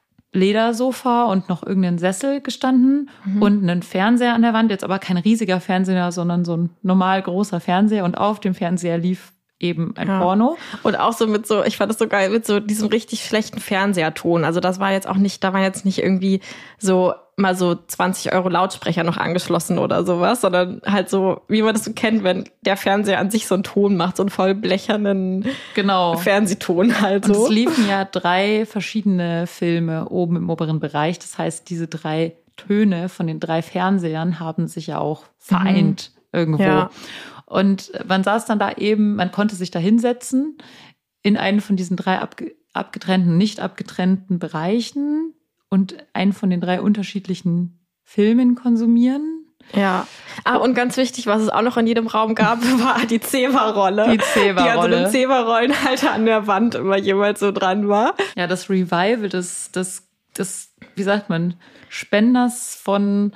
Ledersofa und noch irgendein Sessel gestanden Mhm. und ein Fernseher an der Wand. Jetzt aber kein riesiger Fernseher, sondern so ein normal großer Fernseher. Und auf dem Fernseher lief eben ein Ja. Porno. Und auch so mit so, ich fand das so geil, mit so diesem richtig schlechten Fernseherton. Also das war jetzt auch nicht, da war jetzt nicht irgendwie so mal so zwanzig Euro Lautsprecher noch angeschlossen oder sowas, sondern halt so, wie man das so kennt, wenn der Fernseher an sich so einen Ton macht, so einen voll blechernen genau. Fernsehton halt so. Und es liefen ja drei verschiedene Filme oben im oberen Bereich. Das heißt, diese drei Töne von den drei Fernsehern haben sich ja auch vereint mhm. irgendwo. Ja. Und man saß dann da eben, man konnte sich da hinsetzen in einen von diesen drei abge- abgetrennten, nicht abgetrennten Bereichen und einen von den drei unterschiedlichen Filmen konsumieren. Ja. Ah, und ganz wichtig, was es auch noch in jedem Raum gab, war die Zewa-Rolle. Die Zewa-Rolle. Die also ein Zewa-Rollenhalter an der Wand immer jeweils so dran war. Ja, das Revival des, des, des, wie sagt man, Spenders von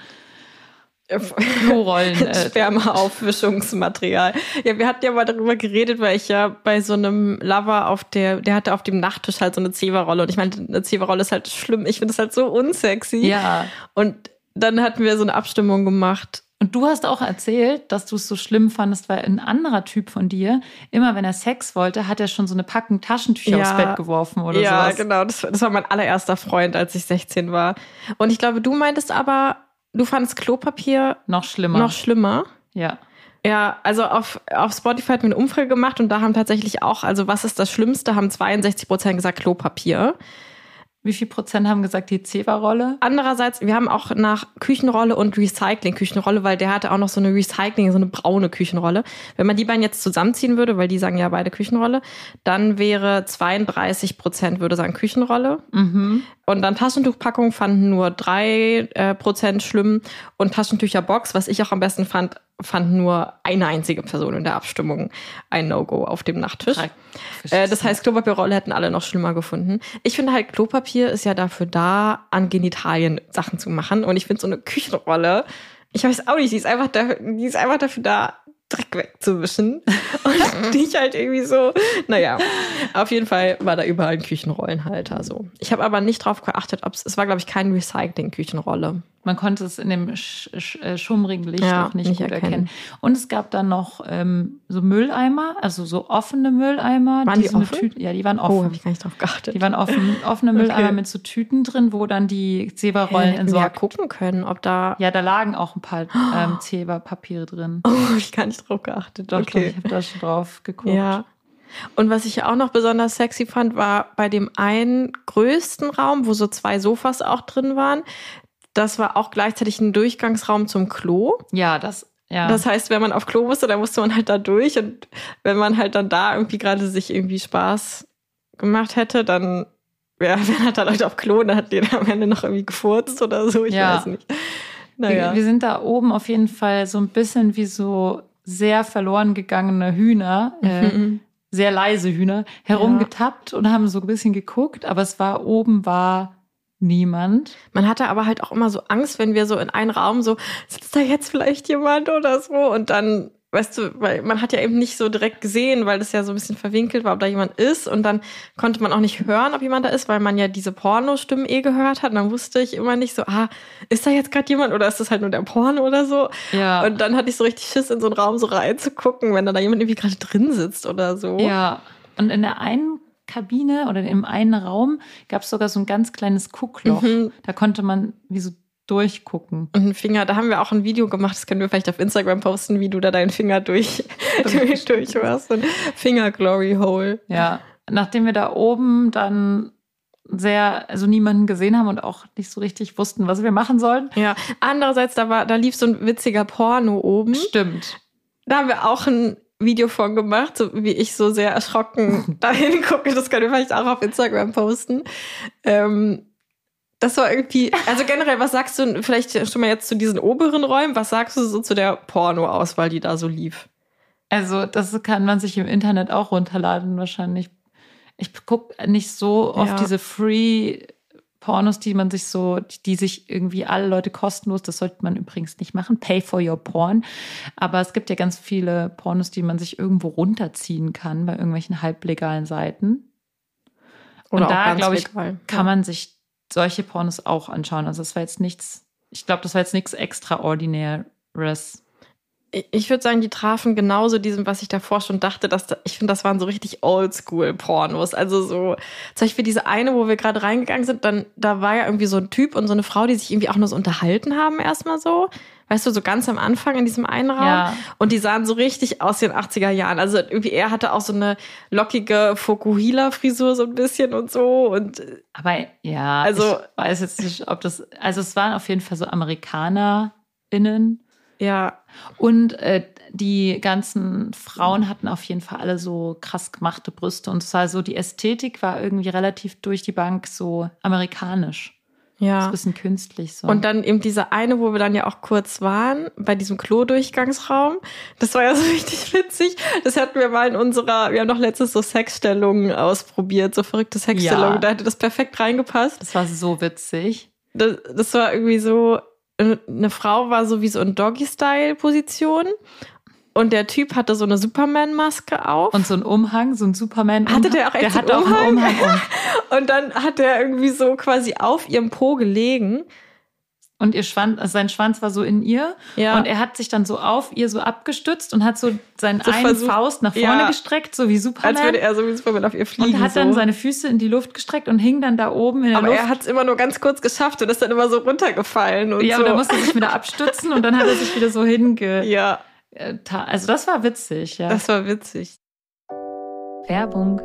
Klorollen. Äh, Sperma-Aufwischungsmaterial. Ja, wir hatten ja mal darüber geredet, weil ich ja bei so einem Lover auf der, der hatte auf dem Nachttisch halt so eine Zewa-Rolle. Und ich meine, eine Zewa-Rolle ist halt schlimm. Ich finde das halt so unsexy. Ja. Und dann hatten wir so eine Abstimmung gemacht. Und du hast auch erzählt, dass du es so schlimm fandest, weil ein anderer Typ von dir, immer wenn er Sex wollte, hat er schon so eine Packung Taschentücher ja, aufs Bett geworfen oder ja, sowas. Ja, genau. Das, das war mein allererster Freund, als ich sechzehn war. Und ich glaube, du meintest aber, du fandest Klopapier noch schlimmer. Noch schlimmer. Ja. Ja, also auf, auf Spotify hat mir eine Umfrage gemacht und da haben tatsächlich auch, also was ist das Schlimmste, haben zweiundsechzig Prozent gesagt Klopapier. Wie viel Prozent haben gesagt die Zewa-Rolle? Andererseits, wir haben auch nach Küchenrolle und Recycling-Küchenrolle, weil der hatte auch noch so eine Recycling, so eine braune Küchenrolle. Wenn man die beiden jetzt zusammenziehen würde, weil die sagen ja beide Küchenrolle, dann wäre zweiunddreißig Prozent würde sagen Küchenrolle. Mhm. Und dann Taschentuchpackung fanden nur drei Prozent schlimm. Und Taschentücherbox, was ich auch am besten fand, fand nur eine einzige Person in der Abstimmung ein No-Go auf dem Nachttisch. Äh, das heißt, Klopapierrolle hätten alle noch schlimmer gefunden. Ich finde halt, Klopapier ist ja dafür da, an Genitalien Sachen zu machen. Und ich finde so eine Küchenrolle, ich weiß auch nicht, die ist einfach, da, die ist einfach dafür da, Dreck wegzuwischen. Und nicht halt irgendwie so, naja, auf jeden Fall war da überall ein Küchenrollenhalter. So. Ich habe aber nicht drauf geachtet, ob es, es war, glaube ich, keine Recycling-Küchenrolle. Man konnte es in dem sch- sch- schummrigen Licht ja, auch nicht, nicht gut erkennen. erkennen. Und es gab dann noch ähm, so Mülleimer, also so offene Mülleimer. Waren die, die so offen? Tüte, ja, die waren offen. Oh, habe ich gar nicht drauf geachtet. Die waren offen, offene Mülleimer Okay. mit so Tüten drin, wo dann die Zewa-Rollen ja, entsorgt. Ja, gucken können, ob da... Ja, da lagen auch ein paar ähm, Zewa-Papiere drin. Oh, hab ich gar nicht drauf geachtet. Doch, okay. doch, ich habe da schon drauf geguckt. Ja. Und was ich auch noch besonders sexy fand, war bei dem einen größten Raum, wo so zwei Sofas auch drin waren. Das war auch gleichzeitig ein Durchgangsraum zum Klo. Ja, das, ja. Das heißt, wenn man auf Klo musste, dann musste man halt da durch. Und wenn man halt dann da irgendwie gerade sich irgendwie Spaß gemacht hätte, dann ja, wenn halt da Leute auf Klo, dann hat jeder am Ende noch irgendwie gefurzt oder so. Ich ja. weiß nicht. Naja. Wir, wir sind da oben auf jeden Fall so ein bisschen wie so sehr verloren gegangene Hühner, äh, Mhm. sehr leise Hühner, herumgetappt und haben so ein bisschen geguckt, aber es war oben war niemand. Man hatte aber halt auch immer so Angst, wenn wir so in einen Raum so, sitzt da jetzt vielleicht jemand oder so? Und dann, weißt du, weil man hat ja eben nicht so direkt gesehen, weil das ja so ein bisschen verwinkelt war, ob da jemand ist. Und dann konnte man auch nicht hören, ob jemand da ist, weil man ja diese Pornostimmen eh gehört hat. Und dann wusste ich immer nicht so, ah, ist da jetzt gerade jemand oder ist das halt nur der Porno oder so? Ja. Und dann hatte ich so richtig Schiss, in so einen Raum so reinzugucken, wenn da, da jemand irgendwie gerade drin sitzt oder so. Ja, und in der einen Kabine oder im einen Raum gab es sogar so ein ganz kleines Guckloch. Mhm. Da konnte man wie so durchgucken. Und ein Finger, da haben wir auch ein Video gemacht, das können wir vielleicht auf Instagram posten, wie du da deinen Finger durch, durch, durch hast. So ein Finger-Glory-Hole. Ja, nachdem wir da oben dann sehr, also niemanden gesehen haben und auch nicht so richtig wussten, was wir machen sollen. Ja, andererseits, da war, da lief so ein witziger Porno oben. Stimmt. Da haben wir auch ein Video von gemacht, so wie ich so sehr erschrocken dahin gucke. Das können wir vielleicht auch auf Instagram posten. Ähm, das war irgendwie, also generell, was sagst du vielleicht schon mal jetzt zu diesen oberen Räumen? Was sagst du so zu der Porno-Auswahl, die da so lief? Also das kann man sich im Internet auch runterladen wahrscheinlich. Ich gucke nicht so oft Ja. diese Free-Pornos, die man sich so, die sich irgendwie alle Leute kostenlos, das sollte man übrigens nicht machen, pay for your porn. Aber es gibt ja ganz viele Pornos, die man sich irgendwo runterziehen kann bei irgendwelchen halblegalen Seiten. Oder Und auch da, ganz glaube ich, legal. kann Ja. man sich solche Pornos auch anschauen. Also das war jetzt nichts, ich glaube, das war jetzt nichts Extraordinäres. Ich würde sagen, die trafen genauso diesem, was ich davor schon dachte, dass da, ich finde, das waren so richtig Oldschool-Pornos. Also so, zum Beispiel diese eine, wo wir gerade reingegangen sind, dann da war ja irgendwie so ein Typ und so eine Frau, die sich irgendwie auch nur so unterhalten haben erstmal so. Weißt du, so ganz am Anfang in diesem einen Raum. Ja. Und die sahen so richtig aus den achtziger Jahren. Also irgendwie er hatte auch so eine lockige Fukuhila-Frisur so ein bisschen und so. Und Aber ja, also, ich weiß jetzt nicht, ob das, also es waren auf jeden Fall so AmerikanerInnen. Ja. Und äh, die ganzen Frauen hatten auf jeden Fall alle so krass gemachte Brüste. Und es war so, die Ästhetik war irgendwie relativ durch die Bank so amerikanisch. Ja. So ein bisschen künstlich so. Und dann eben diese eine, wo wir dann ja auch kurz waren, bei diesem Klo-Durchgangsraum. Das war ja so richtig witzig. Das hatten wir mal in unserer, wir haben doch letztes so Sexstellungen ausprobiert, so verrückte Sexstellungen. Ja. Da hätte das perfekt reingepasst. Das war so witzig. Das, das war irgendwie so, eine Frau war so wie so in Doggy-Style-Position. Und der Typ hatte so eine Superman-Maske auf. Und so einen Umhang, so einen Superman-Umhang. Hatte der auch echt der so hatte einen auch einen Umhang? Umhang um. Und dann hat er irgendwie so quasi auf ihrem Po gelegen. Und ihr Schwanz, also sein Schwanz war so in ihr. Ja. Und er hat sich dann so auf ihr so abgestützt und hat so seinen So einen versucht- Faust nach vorne Ja. gestreckt, so wie Superman. Als würde er so wie Superman auf ihr fliegen. und hat dann so. seine Füße in die Luft gestreckt und hing dann da oben in der Aber Luft. er hat es immer nur ganz kurz geschafft und ist dann immer so runtergefallen. Und ja, so. aber da musste er sich wieder abstützen und dann hat er sich wieder so hinge... Ja, äh, ta- Also das war witzig, ja. das war witzig. Werbung.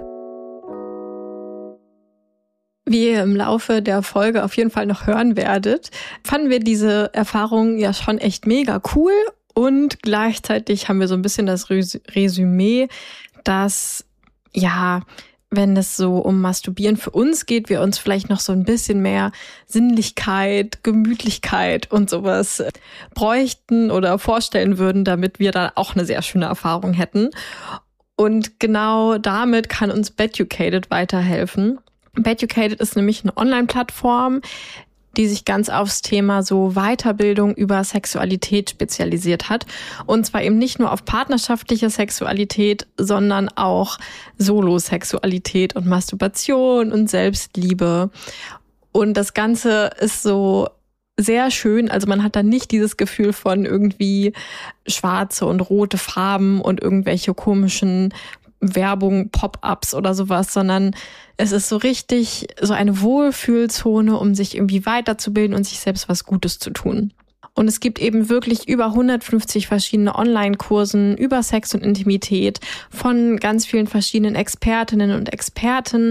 Wie ihr im Laufe der Folge auf jeden Fall noch hören werdet, fanden wir diese Erfahrung ja schon echt mega cool. Und gleichzeitig haben wir so ein bisschen das Res- Resümee, dass, ja, wenn es so um Masturbieren für uns geht, wir uns vielleicht noch so ein bisschen mehr Sinnlichkeit, Gemütlichkeit und sowas bräuchten oder vorstellen würden, damit wir da auch eine sehr schöne Erfahrung hätten. Und genau damit kann uns Beducated weiterhelfen. Beducated ist nämlich eine Online-Plattform, die sich ganz aufs Thema so Weiterbildung über Sexualität spezialisiert hat. Und zwar eben nicht nur auf partnerschaftliche Sexualität, sondern auch Solosexualität und Masturbation und Selbstliebe. Und das Ganze ist so sehr schön. Also man hat dann nicht dieses Gefühl von irgendwie schwarze und rote Farben und irgendwelche komischen Werbung, Pop-ups oder sowas, sondern es ist so richtig so eine Wohlfühlzone, um sich irgendwie weiterzubilden und sich selbst was Gutes zu tun. Und es gibt eben wirklich über hundertfünfzig verschiedene Online-Kursen über Sex und Intimität von ganz vielen verschiedenen Expertinnen und Experten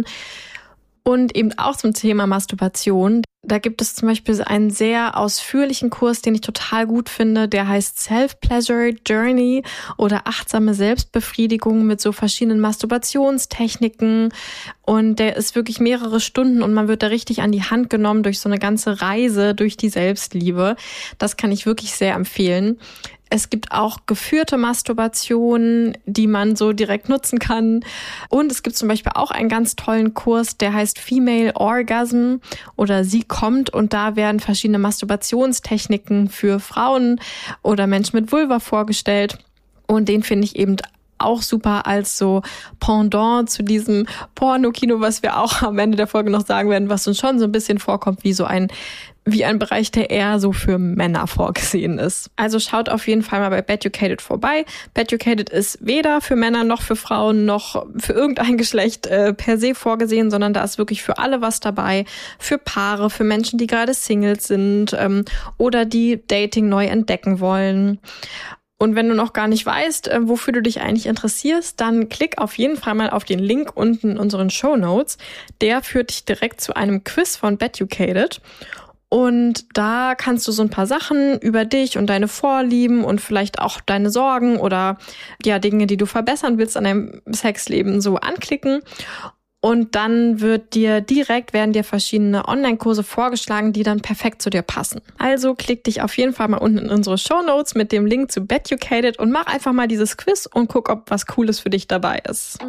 und eben auch zum Thema Masturbation. Da gibt es zum Beispiel einen sehr ausführlichen Kurs, den ich total gut finde. Der heißt Self-Pleasure Journey oder achtsame Selbstbefriedigung mit so verschiedenen Masturbationstechniken. Und der ist wirklich mehrere Stunden und man wird da richtig an die Hand genommen durch so eine ganze Reise durch die Selbstliebe. Das kann ich wirklich sehr empfehlen. Es gibt auch geführte Masturbationen, die man so direkt nutzen kann. Und es gibt zum Beispiel auch einen ganz tollen Kurs, der heißt Female Orgasm oder Sie kommt. Und da werden verschiedene Masturbationstechniken für Frauen oder Menschen mit Vulva vorgestellt. Und den finde ich eben auch super als so Pendant zu diesem Porno-Kino, was wir auch am Ende der Folge noch sagen werden, was uns schon so ein bisschen vorkommt wie so ein wie ein Bereich, der eher so für Männer vorgesehen ist. Also schaut auf jeden Fall mal bei Beducated vorbei. Beducated ist weder für Männer noch für Frauen noch für irgendein Geschlecht äh, per se vorgesehen, sondern da ist wirklich für alle was dabei. Für Paare, für Menschen, die gerade Singles sind ähm, oder die Dating neu entdecken wollen. Und wenn du noch gar nicht weißt, äh, wofür du dich eigentlich interessierst, dann klick auf jeden Fall mal auf den Link unten in unseren Shownotes. Der führt dich direkt zu einem Quiz von Beducated. Und da kannst du so ein paar Sachen über dich und deine Vorlieben und vielleicht auch deine Sorgen oder ja Dinge, die du verbessern willst an deinem Sexleben so anklicken. Und dann wird dir direkt, werden dir verschiedene Online-Kurse vorgeschlagen, die dann perfekt zu dir passen. Also klick dich auf jeden Fall mal unten in unsere Shownotes mit dem Link zu Beducated und mach einfach mal dieses Quiz und guck, ob was Cooles für dich dabei ist.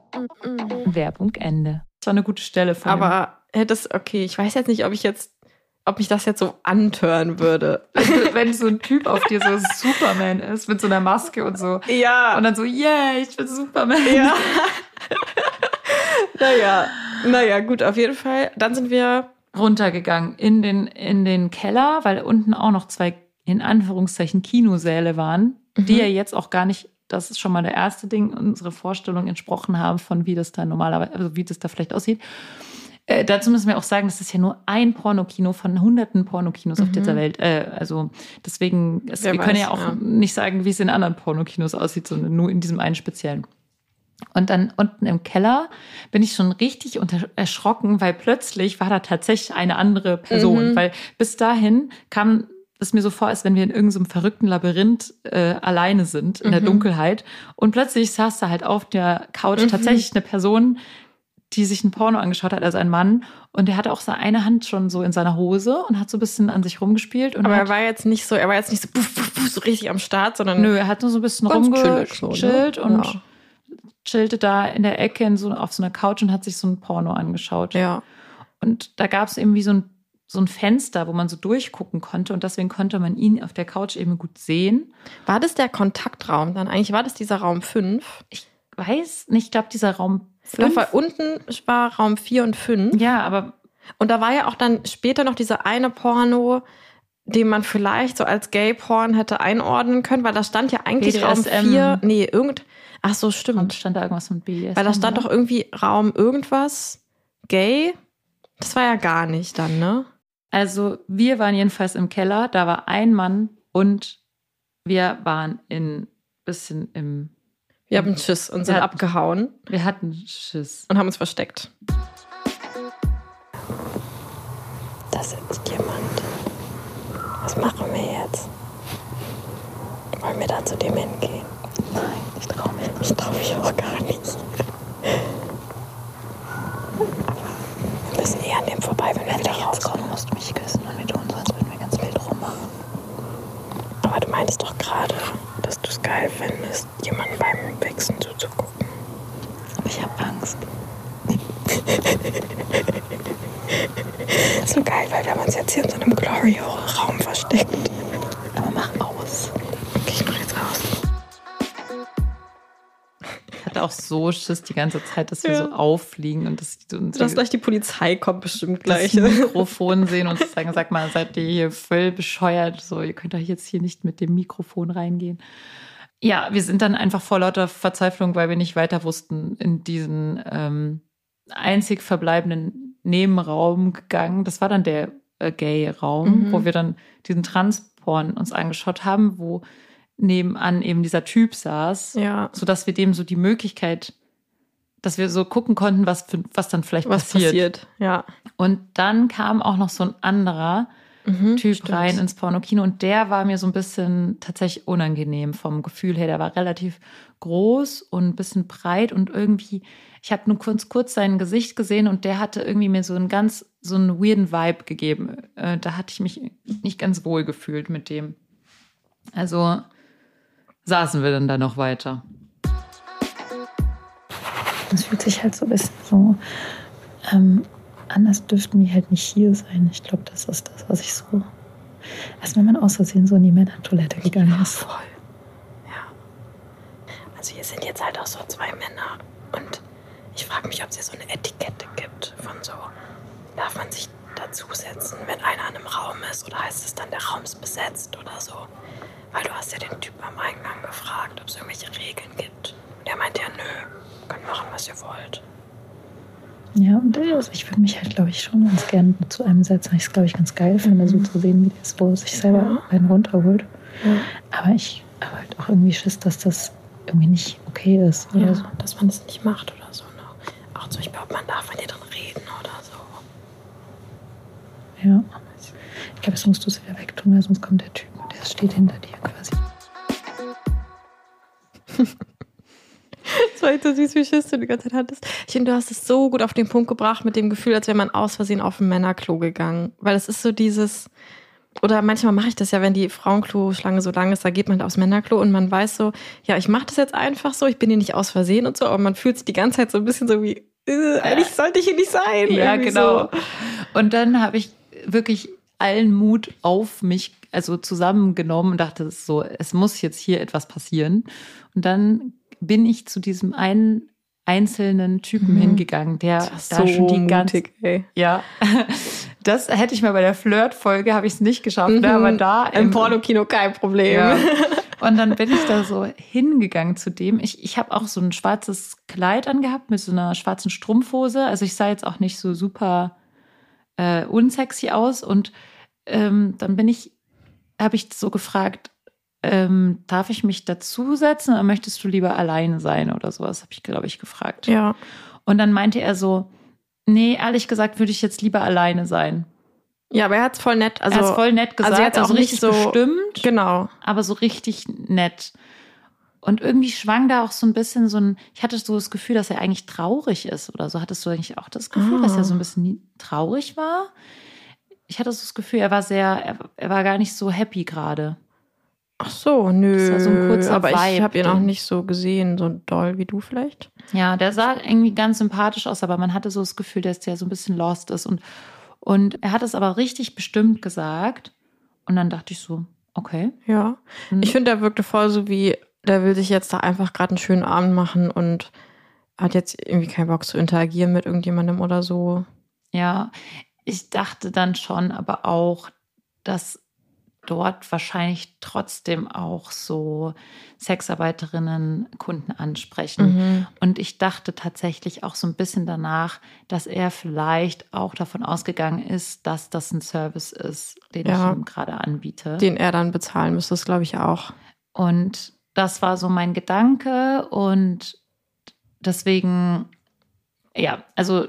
Werbung Ende. Das war eine gute Stelle von Aber hättest, okay, ich weiß jetzt nicht, ob ich jetzt ob mich das jetzt so antören würde. dem. Wenn so ein Typ auf dir so Superman ist, mit so einer Maske und so. Ja. Und dann so, yeah, ich bin Superman. Ja. naja, naja, gut, auf jeden Fall. Dann sind wir runtergegangen in den, in den Keller, weil unten auch noch zwei, in Anführungszeichen, Kinosäle waren. mhm. die ja jetzt auch gar nicht, das ist schon mal der erste Ding, unsere Vorstellung entsprochen haben von wie das da normalerweise, also wie das da vielleicht aussieht. Äh, dazu müssen wir auch sagen, das ist ja nur ein Pornokino von hunderten Pornokinos mhm. auf dieser Welt. Äh, also deswegen, es, wir weiß, können ja auch ja. nicht sagen, wie es in anderen Pornokinos aussieht, sondern nur in diesem einen speziellen. Und dann unten im Keller bin ich schon richtig unter- erschrocken, weil plötzlich war da tatsächlich eine andere Person. Mhm. Weil bis dahin kam es mir so vor, als wenn wir in irgendeinem verrückten Labyrinth äh, alleine sind, in mhm. der Dunkelheit. Und plötzlich saß da halt auf der Couch mhm. tatsächlich eine Person, die sich ein Porno angeschaut hat, also ein Mann. Und der hatte auch so eine Hand schon so in seiner Hose und hat so ein bisschen an sich rumgespielt. Und aber hat, er war jetzt nicht so, er war jetzt nicht so, puff, puff, puff, so richtig am Start, sondern nö, er hat nur so ein bisschen rumgechillt so, ne? und ja. chillte da in der Ecke in so, auf so einer Couch und hat sich so ein Porno angeschaut. Ja. Und da gab es irgendwie so ein, so ein Fenster, wo man so durchgucken konnte. Und deswegen konnte man ihn auf der Couch eben gut sehen. War das der Kontaktraum dann? Eigentlich war das dieser Raum fünf? Ich weiß nicht, ich glaube, dieser Raum fünf. Doch, weil unten war Raum vier und fünf. Ja, aber... Und da war ja auch dann später noch dieser eine Porno, den man vielleicht so als Gay-Porn hätte einordnen können, weil da stand ja eigentlich B D S M. Raum vier. Nee, irgend... Ach so, stimmt. Und stand da irgendwas mit B D S M? Weil da stand doch irgendwie Raum irgendwas Gay. Das war ja gar nicht dann, ne? Also wir waren jedenfalls im Keller, da war ein Mann und wir waren in bisschen im... Wir haben Schiss und sind hatten, abgehauen. Wir hatten Schiss. Und haben uns versteckt. Da sitzt jemand. Was machen wir jetzt? Wollen wir da zu dem hingehen? Nein, ich traue mich nicht. Ich traue mich auch gar nicht. Aber wir müssen eh an dem vorbei, wenn, wenn wir wieder rauskommen. Musst du mich küssen und wir tun so, als würden wir ganz wild rummachen. Aber du meintest doch gerade, dass du es geil findest, jemanden beim Wichsen zuzugucken. Aber ich habe Angst. Das ist so geil, weil wir haben uns jetzt hier in so einem Glory-Raum versteckt. Aber mach aus. Okay, ich mach jetzt aus. Ich hatte auch so Schiss die ganze Zeit, dass wir ja. so auffliegen und dass, und dass gleich die Polizei kommt bestimmt gleich. Das Mikrofon sehen und sagen, sag mal, seid ihr hier voll bescheuert? So, ihr könnt doch jetzt hier nicht mit dem Mikrofon reingehen. Ja, wir sind dann einfach vor lauter Verzweiflung, weil wir nicht weiter wussten, in diesen ähm, einzig verbleibenden Nebenraum gegangen. Das war dann der äh, Gay-Raum, mhm. wo wir dann diesen Transporn uns angeschaut haben, wo nebenan eben dieser Typ saß, ja. sodass wir dem so die Möglichkeit, dass wir so gucken konnten, was, für, was dann vielleicht was passiert. passiert. Ja. Und dann kam auch noch so ein anderer mhm, Typ stimmt. rein ins Pornokino und der war mir so ein bisschen tatsächlich unangenehm vom Gefühl her. Der war relativ groß und ein bisschen breit und irgendwie, ich habe nur kurz, kurz sein Gesicht gesehen und der hatte irgendwie mir so einen ganz, so einen weirden Vibe gegeben. Äh, da hatte ich mich nicht ganz wohl gefühlt mit dem. Also saßen wir dann da noch weiter. Es fühlt sich halt so ein bisschen so ähm, an, als dürften wir halt nicht hier sein. Ich glaube, das ist das, was ich so... Als wenn man aus Versehen so in die Männertoilette gegangen ist. Ja, voll. Ja. Also hier sind jetzt halt auch so zwei Männer. Und ich frage mich, ob es hier so eine Etikette gibt von so... Darf man sich dazusetzen, wenn einer in einem Raum ist? Oder heißt es dann, der Raum ist besetzt oder so? Weil du hast ja den Typ am Eingang gefragt, ob es irgendwelche Regeln gibt. Und der meinte ja, nö, könnt machen, was ihr wollt. Ja, und also ich würde mich halt, glaube ich, schon ganz gerne zu einem setzen, weil ich es, glaube ich, ganz geil finde, so zu sehen, wie der so sich selber ja. einen runterholt. Ja. Aber ich habe halt auch irgendwie Schiss, dass das irgendwie nicht okay ist. Oder Ja, so. dass man das nicht macht oder so. Ne? Auch zum Beispiel, ob man darf mit dir drin reden oder so. Ja. Ich glaube, jetzt musst du es wieder wegtun, weil sonst kommt der Typ und der steht hinter dir quasi. Das war echt so süß, wie Schiss du die ganze Zeit hattest. Ich finde, du hast es so gut auf den Punkt gebracht mit dem Gefühl, als wäre man aus Versehen auf ein Männerklo gegangen. Weil es ist so dieses... Oder manchmal mache ich das ja, wenn die Frauenklo-Schlange so lang ist, da geht man aufs Männerklo und man weiß so, ja, ich mache das jetzt einfach so, ich bin hier nicht aus Versehen und so, aber man fühlt sich die ganze Zeit so ein bisschen so wie, äh, eigentlich sollte ich hier nicht sein. Ja, genau. So. Und dann habe ich wirklich allen Mut auf mich, also zusammengenommen und dachte so, es muss jetzt hier etwas passieren. Und dann bin ich zu diesem einen einzelnen Typen mhm. hingegangen, der da so schon die ganze, mutig, ey. ja, das hätte ich mal bei der Flirt-Folge, habe ich es nicht geschafft, mhm. ne? Aber da im, im Pornokino kein Problem. Ja. Und dann bin ich da so hingegangen zu dem. Ich, ich habe auch so ein schwarzes Kleid angehabt mit so einer schwarzen Strumpfhose. Also ich sah jetzt auch nicht so super äh, unsexy aus. Und ähm, dann bin ich, habe ich so gefragt, ähm, darf ich mich dazusetzen oder möchtest du lieber alleine sein oder sowas, habe ich, glaube ich, gefragt. Ja. Und dann meinte er so, nee, ehrlich gesagt würde ich jetzt lieber alleine sein. Ja, aber er hat es voll nett. Also, er hat es voll nett gesagt, also, er hat's auch also nicht richtig so bestimmt, genau. aber so richtig nett. Und irgendwie schwang da auch so ein bisschen so ein, ich hatte so das Gefühl, dass er eigentlich traurig ist oder so. Hattest du eigentlich auch das Gefühl, Ah. dass er so ein bisschen traurig war? Ich hatte so das Gefühl, er war sehr, er, er war gar nicht so happy gerade. Ach so, nö. Das war so ein kurzer aber ich Vibe, habe ihn auch den- nicht so gesehen, so doll wie du vielleicht. Ja, der sah irgendwie ganz sympathisch aus, aber man hatte so das Gefühl, dass der so ein bisschen lost ist. Und, und er hat es aber richtig bestimmt gesagt. Und dann dachte ich so, okay. Ja. Mhm. Ich finde, der wirkte voll so wie, der will sich jetzt da einfach gerade einen schönen Abend machen und hat jetzt irgendwie keinen Bock zu interagieren mit irgendjemandem oder so. Ja, ich dachte dann schon aber auch, dass dort wahrscheinlich trotzdem auch so Sexarbeiterinnen Kunden ansprechen. Mhm. Und ich dachte tatsächlich auch so ein bisschen danach, dass er vielleicht auch davon ausgegangen ist, dass das ein Service ist, den Ja. ich ihm gerade anbiete. Den er dann bezahlen müsste, das glaube ich auch. Und das war so mein Gedanke und deswegen, ja, also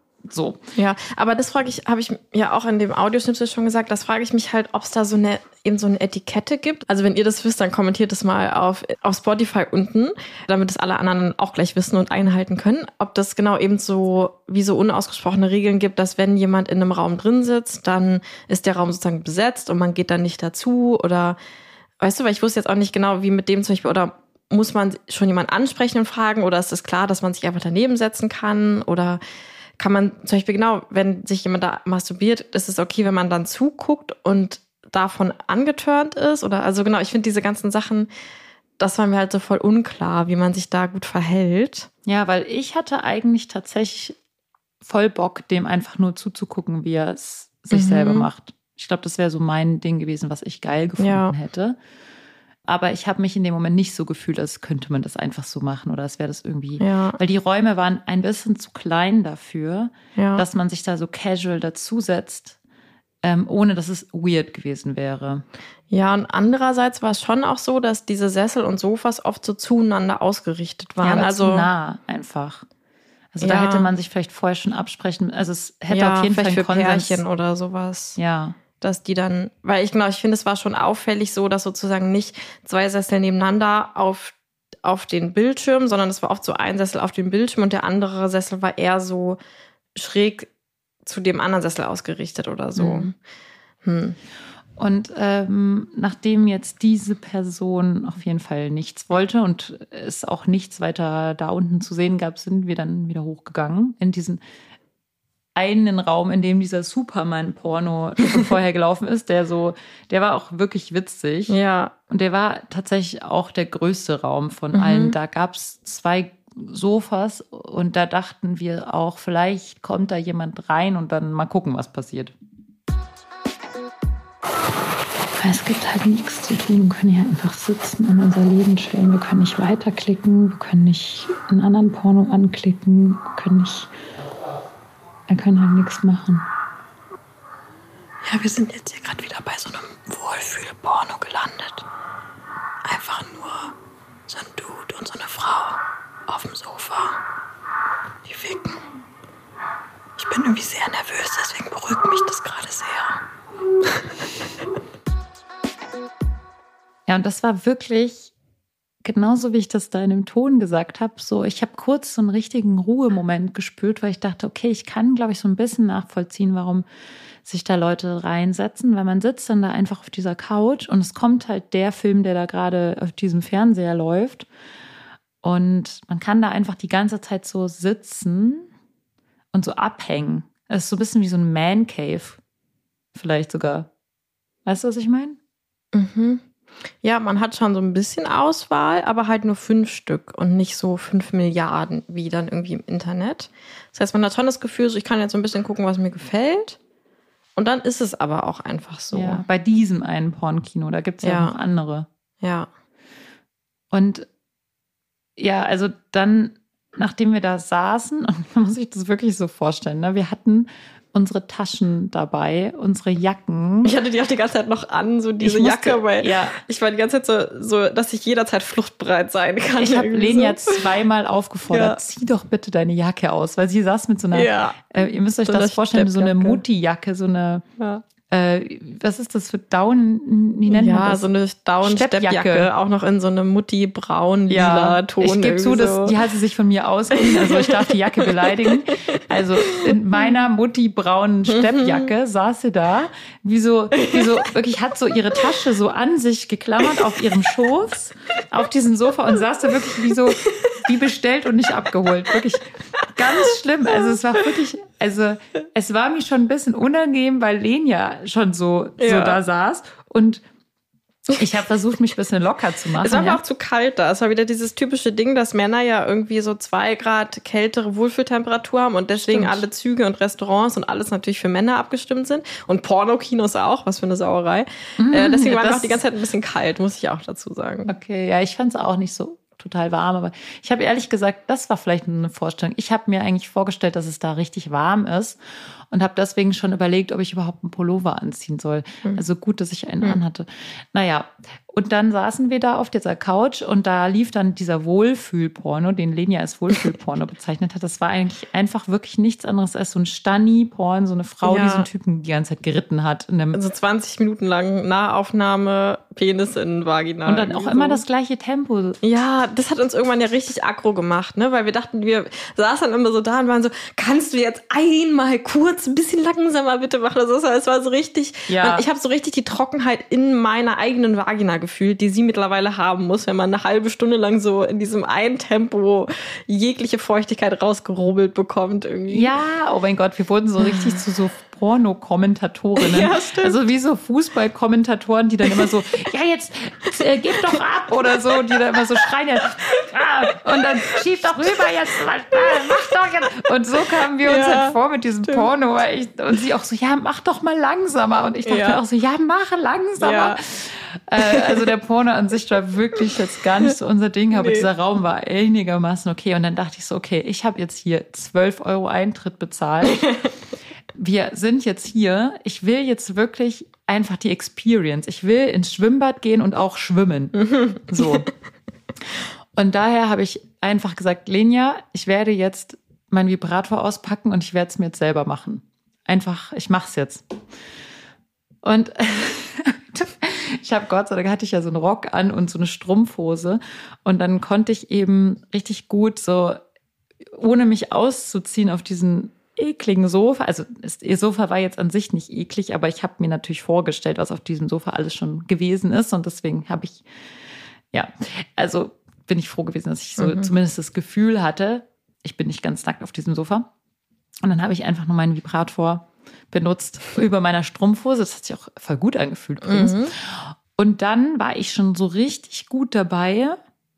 so. Ja, aber das frage ich, habe ich ja auch in dem Audioschnipsel schon gesagt, das frage ich mich halt, ob es da so eine eben so eine Etikette gibt. Also wenn ihr das wisst, dann kommentiert es mal auf, auf Spotify unten, damit es alle anderen auch gleich wissen und einhalten können. Ob das genau eben so wie so unausgesprochene Regeln gibt, dass wenn jemand in einem Raum drin sitzt, dann ist der Raum sozusagen besetzt und man geht dann nicht dazu oder weißt du, weil ich wusste jetzt auch nicht genau, wie mit dem zum Beispiel, oder muss man schon jemanden ansprechen und fragen oder ist es klar, dass man sich einfach daneben setzen kann oder kann man zum Beispiel genau, wenn sich jemand da masturbiert, ist es okay, wenn man dann zuguckt und davon angetörnt ist? Oder also genau, ich finde diese ganzen Sachen, das war mir halt so voll unklar, wie man sich da gut verhält. Ja, weil ich hatte eigentlich tatsächlich voll Bock, dem einfach nur zuzugucken, wie er es sich Mhm. selber macht. Ich glaube, das wäre so mein Ding gewesen, was ich geil gefunden Ja. hätte. Aber ich habe mich in dem Moment nicht so gefühlt, als könnte man das einfach so machen oder als wäre das irgendwie. Ja. Weil die Räume waren ein bisschen zu klein dafür, Ja. dass man sich da so casual dazusetzt, ähm, ohne dass es weird gewesen wäre. Ja, und andererseits war es schon auch so, dass diese Sessel und Sofas oft so zueinander ausgerichtet waren. Ja, aber also zu nah einfach. Also da Ja. hätte man sich vielleicht vorher schon absprechen. Also es hätte ja, auf jeden Fall vielleicht einen für Konsens. Pärchen oder sowas. Ja. Dass die dann, weil ich genau, ich finde, es war schon auffällig so, dass sozusagen nicht zwei Sessel nebeneinander auf, auf den Bildschirm, sondern es war oft so ein Sessel auf dem Bildschirm und der andere Sessel war eher so schräg zu dem anderen Sessel ausgerichtet oder so. Mhm. Hm. Und ähm, nachdem jetzt diese Person auf jeden Fall nichts wollte und es auch nichts weiter da unten zu sehen gab, sind wir dann wieder hochgegangen in diesen einen Raum, in dem dieser Superman-Porno schon vorher gelaufen ist, der so, der war auch wirklich witzig. Ja. Und der war tatsächlich auch der größte Raum von Mhm. allen. Da gab es zwei Sofas und da dachten wir auch, vielleicht kommt da jemand rein und dann mal gucken, was passiert. Es gibt halt nichts zu tun. Wir können hier einfach sitzen und unser Leben chillen. Wir können nicht weiterklicken, wir können nicht einen anderen Porno anklicken, wir können nicht, wir können halt nichts machen. Ja, wir sind jetzt hier gerade wieder bei so einem Wohlfühl-Porno gelandet. Einfach nur so ein Dude und so eine Frau auf dem Sofa. Die ficken. Ich bin irgendwie sehr nervös, deswegen beruhigt mich das gerade sehr. Ja, und das war wirklich genauso, wie ich das da in dem Ton gesagt habe. So, ich habe kurz so einen richtigen Ruhemoment gespürt, weil ich dachte, okay, ich kann, glaube ich, so ein bisschen nachvollziehen, warum sich da Leute reinsetzen, weil man sitzt dann da einfach auf dieser Couch und es kommt halt der Film, der da gerade auf diesem Fernseher läuft. Und man kann da einfach die ganze Zeit so sitzen und so abhängen. Es ist so ein bisschen wie so ein Man Cave. Vielleicht sogar. Weißt du, was ich meine? Mhm. Ja, man hat schon so ein bisschen Auswahl, aber halt nur fünf Stück und nicht so fünf Milliarden wie dann irgendwie im Internet. Das heißt, man hat schon das Gefühl, so ich kann jetzt so ein bisschen gucken, was mir gefällt. Und dann ist es aber auch einfach so. Ja, bei diesem einen Pornkino, da gibt es ja. Ja. noch andere. Ja. Und ja, also dann, nachdem wir da saßen, und man muss sich das wirklich so vorstellen, ne, wir hatten unsere Taschen dabei, unsere Jacken. Ich hatte die auch die ganze Zeit noch an, so diese musste, Jacke, weil ja. ich war die ganze Zeit so, so, dass ich jederzeit fluchtbereit sein kann. Ich habe Lenia so. zweimal aufgefordert, ja. zieh doch bitte deine Jacke aus, weil sie saß mit so einer, ja. äh, ihr müsst euch so das vorstellen, so eine Mutti-Jacke, so eine, ja. äh, was ist das für Down, wie nennt man ja, das? so eine Down-Steppjacke, auch noch in so einem Mutti-braun-lila Ton. Ich gebe zu, dass so. die hat sie sich von mir ausgeliehen, also ich darf die Jacke beleidigen. Also in meiner Mutti-braunen Steppjacke saß sie da, wie so, wie so, wirklich hat so ihre Tasche so an sich geklammert auf ihrem Schoß, auf diesem Sofa und saß da wirklich wie so, wie bestellt und nicht abgeholt. Wirklich ganz schlimm. Also es war wirklich, also es war mir schon ein bisschen unangenehm, weil Lenia schon so, ja. so da saß und ich habe versucht, mich ein bisschen locker zu machen. Es war aber ja. auch zu kalt da. Es war wieder dieses typische Ding, dass Männer ja irgendwie so zwei Grad kältere Wohlfühltemperatur haben und deswegen Stimmt. alle Züge und Restaurants und alles natürlich für Männer abgestimmt sind. Und Pornokinos auch, was für eine Sauerei. Mhm, äh, deswegen war es auch die ganze Zeit ein bisschen kalt, muss ich auch dazu sagen. Okay, ja, ich fand es auch nicht so total warm, aber ich habe ehrlich gesagt, das war vielleicht eine Vorstellung. Ich habe mir eigentlich vorgestellt, dass es da richtig warm ist und habe deswegen schon überlegt, ob ich überhaupt einen Pullover anziehen soll. Mhm. Also gut, dass ich einen mhm. anhatte. Naja, und dann saßen wir da auf dieser Couch und da lief dann dieser Wohlfühlporno, den Lenia als Wohlfühlporno bezeichnet hat. Das war eigentlich einfach wirklich nichts anderes als so ein Stani-Porn, so eine Frau, ja. die so einen Typen die ganze Zeit geritten hat. In einem also zwanzig Minuten lang Nahaufnahme, Penis in Vagina. Und dann auch so. Immer das gleiche Tempo. Ja, das hat uns irgendwann ja richtig aggro gemacht, ne? Weil wir dachten, wir saßen dann immer so da und waren so, kannst du jetzt einmal kurz ein bisschen langsamer bitte machen? Also es war so richtig, ja. ich habe so richtig die Trockenheit in meiner eigenen Vagina gefühlt, die sie mittlerweile haben muss, wenn man eine halbe Stunde lang so in diesem einen Tempo jegliche Feuchtigkeit rausgerubbelt bekommt irgendwie. Ja, oh mein Gott, wir wurden so richtig zu so Porno-Kommentatorinnen. Ja, stimmt. Also wie so Fußball-Kommentatoren, die dann immer so, ja jetzt äh, gib doch ab oder so, die dann immer so schreien, ja, ah, und dann schieb doch rüber jetzt, mach doch jetzt. Und so kamen wir uns ja, halt vor mit diesem stimmt. Porno. Weil ich, und sie auch so, ja, mach doch mal langsamer. Und ich dachte ja. auch so, ja, mach langsamer. Ja. Äh, also der Porno an sich war wirklich jetzt gar nicht so unser Ding, aber nee. dieser Raum war einigermaßen okay. Und dann dachte ich so, okay, ich habe jetzt hier zwölf Euro Eintritt bezahlt. Wir sind jetzt hier. Ich will jetzt wirklich einfach die Experience. Ich will ins Schwimmbad gehen und auch schwimmen. So. Und daher habe ich einfach gesagt, Lenia, ich werde jetzt meinen Vibrator auspacken und ich werde es mir jetzt selber machen. Einfach, ich mache es jetzt. Und ich habe Gott sei Dank hatte ich ja so einen Rock an und so eine Strumpfhose. Und dann konnte ich eben richtig gut so, ohne mich auszuziehen auf diesen ekligen Sofa, also das, ihr Sofa war jetzt an sich nicht eklig, aber ich habe mir natürlich vorgestellt, was auf diesem Sofa alles schon gewesen ist und deswegen habe ich, ja, also bin ich froh gewesen, dass ich so mhm. zumindest das Gefühl hatte, ich bin nicht ganz nackt auf diesem Sofa und dann habe ich einfach nur meinen Vibrator benutzt über meiner Strumpfhose, das hat sich auch voll gut angefühlt übrigens mhm. und dann war ich schon so richtig gut dabei,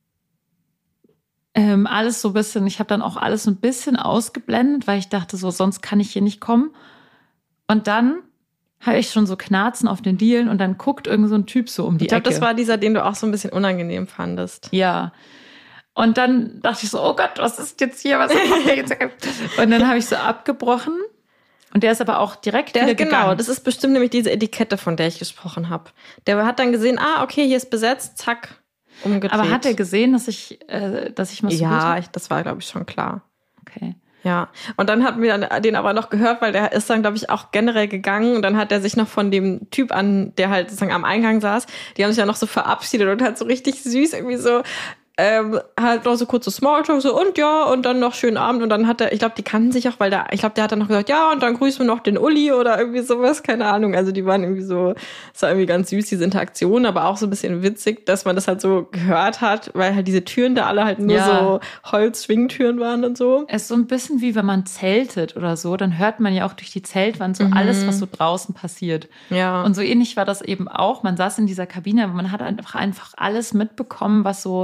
Ähm, alles so ein bisschen, ich habe dann auch alles ein bisschen ausgeblendet, weil ich dachte so, sonst kann ich hier nicht kommen. Und dann habe ich schon so Knarzen auf den Dielen und dann guckt irgend so ein Typ so um die ich glaub, Ecke. Ich glaube, das war dieser, den du auch so ein bisschen unangenehm fandest. Ja. Und dann dachte ich so, oh Gott, was ist jetzt hier? Was macht der jetzt? Und dann habe ich so abgebrochen. Und der ist aber auch direkt der, wieder genau, gegangen. Das ist bestimmt nämlich diese Etikette, von der ich gesprochen habe. Der hat dann gesehen, ah, okay, hier ist besetzt, zack. Umgedreht. Aber hat er gesehen, dass ich, äh, dass ich masturbiert habe? Ja, ich, das war, glaube ich, schon klar. Okay. Ja, und dann hatten wir dann den aber noch gehört, weil der ist dann, glaube ich, auch generell gegangen und dann hat er sich noch von dem Typ an, der halt sozusagen am Eingang saß, die haben sich ja noch so verabschiedet und hat so richtig süß irgendwie so, ähm, halt noch so kurz so Smalltalk, so und ja, und dann noch schönen Abend und dann hat er, ich glaube, die kannten sich auch, weil der, ich glaube, der hat dann noch gesagt, ja, und dann grüßen wir noch den Uli oder irgendwie sowas, keine Ahnung, also die waren irgendwie so, es war irgendwie ganz süß, diese Interaktion, aber auch so ein bisschen witzig, dass man das halt so gehört hat, weil halt diese Türen da alle halt nur ja. so Holz-Schwingtüren waren und so. Es ist so ein bisschen wie wenn man zeltet oder so, dann hört man ja auch durch die Zeltwand so mhm. alles, was so draußen passiert. Ja. Und so ähnlich war das eben auch, man saß in dieser Kabine, man hat einfach, einfach alles mitbekommen, was so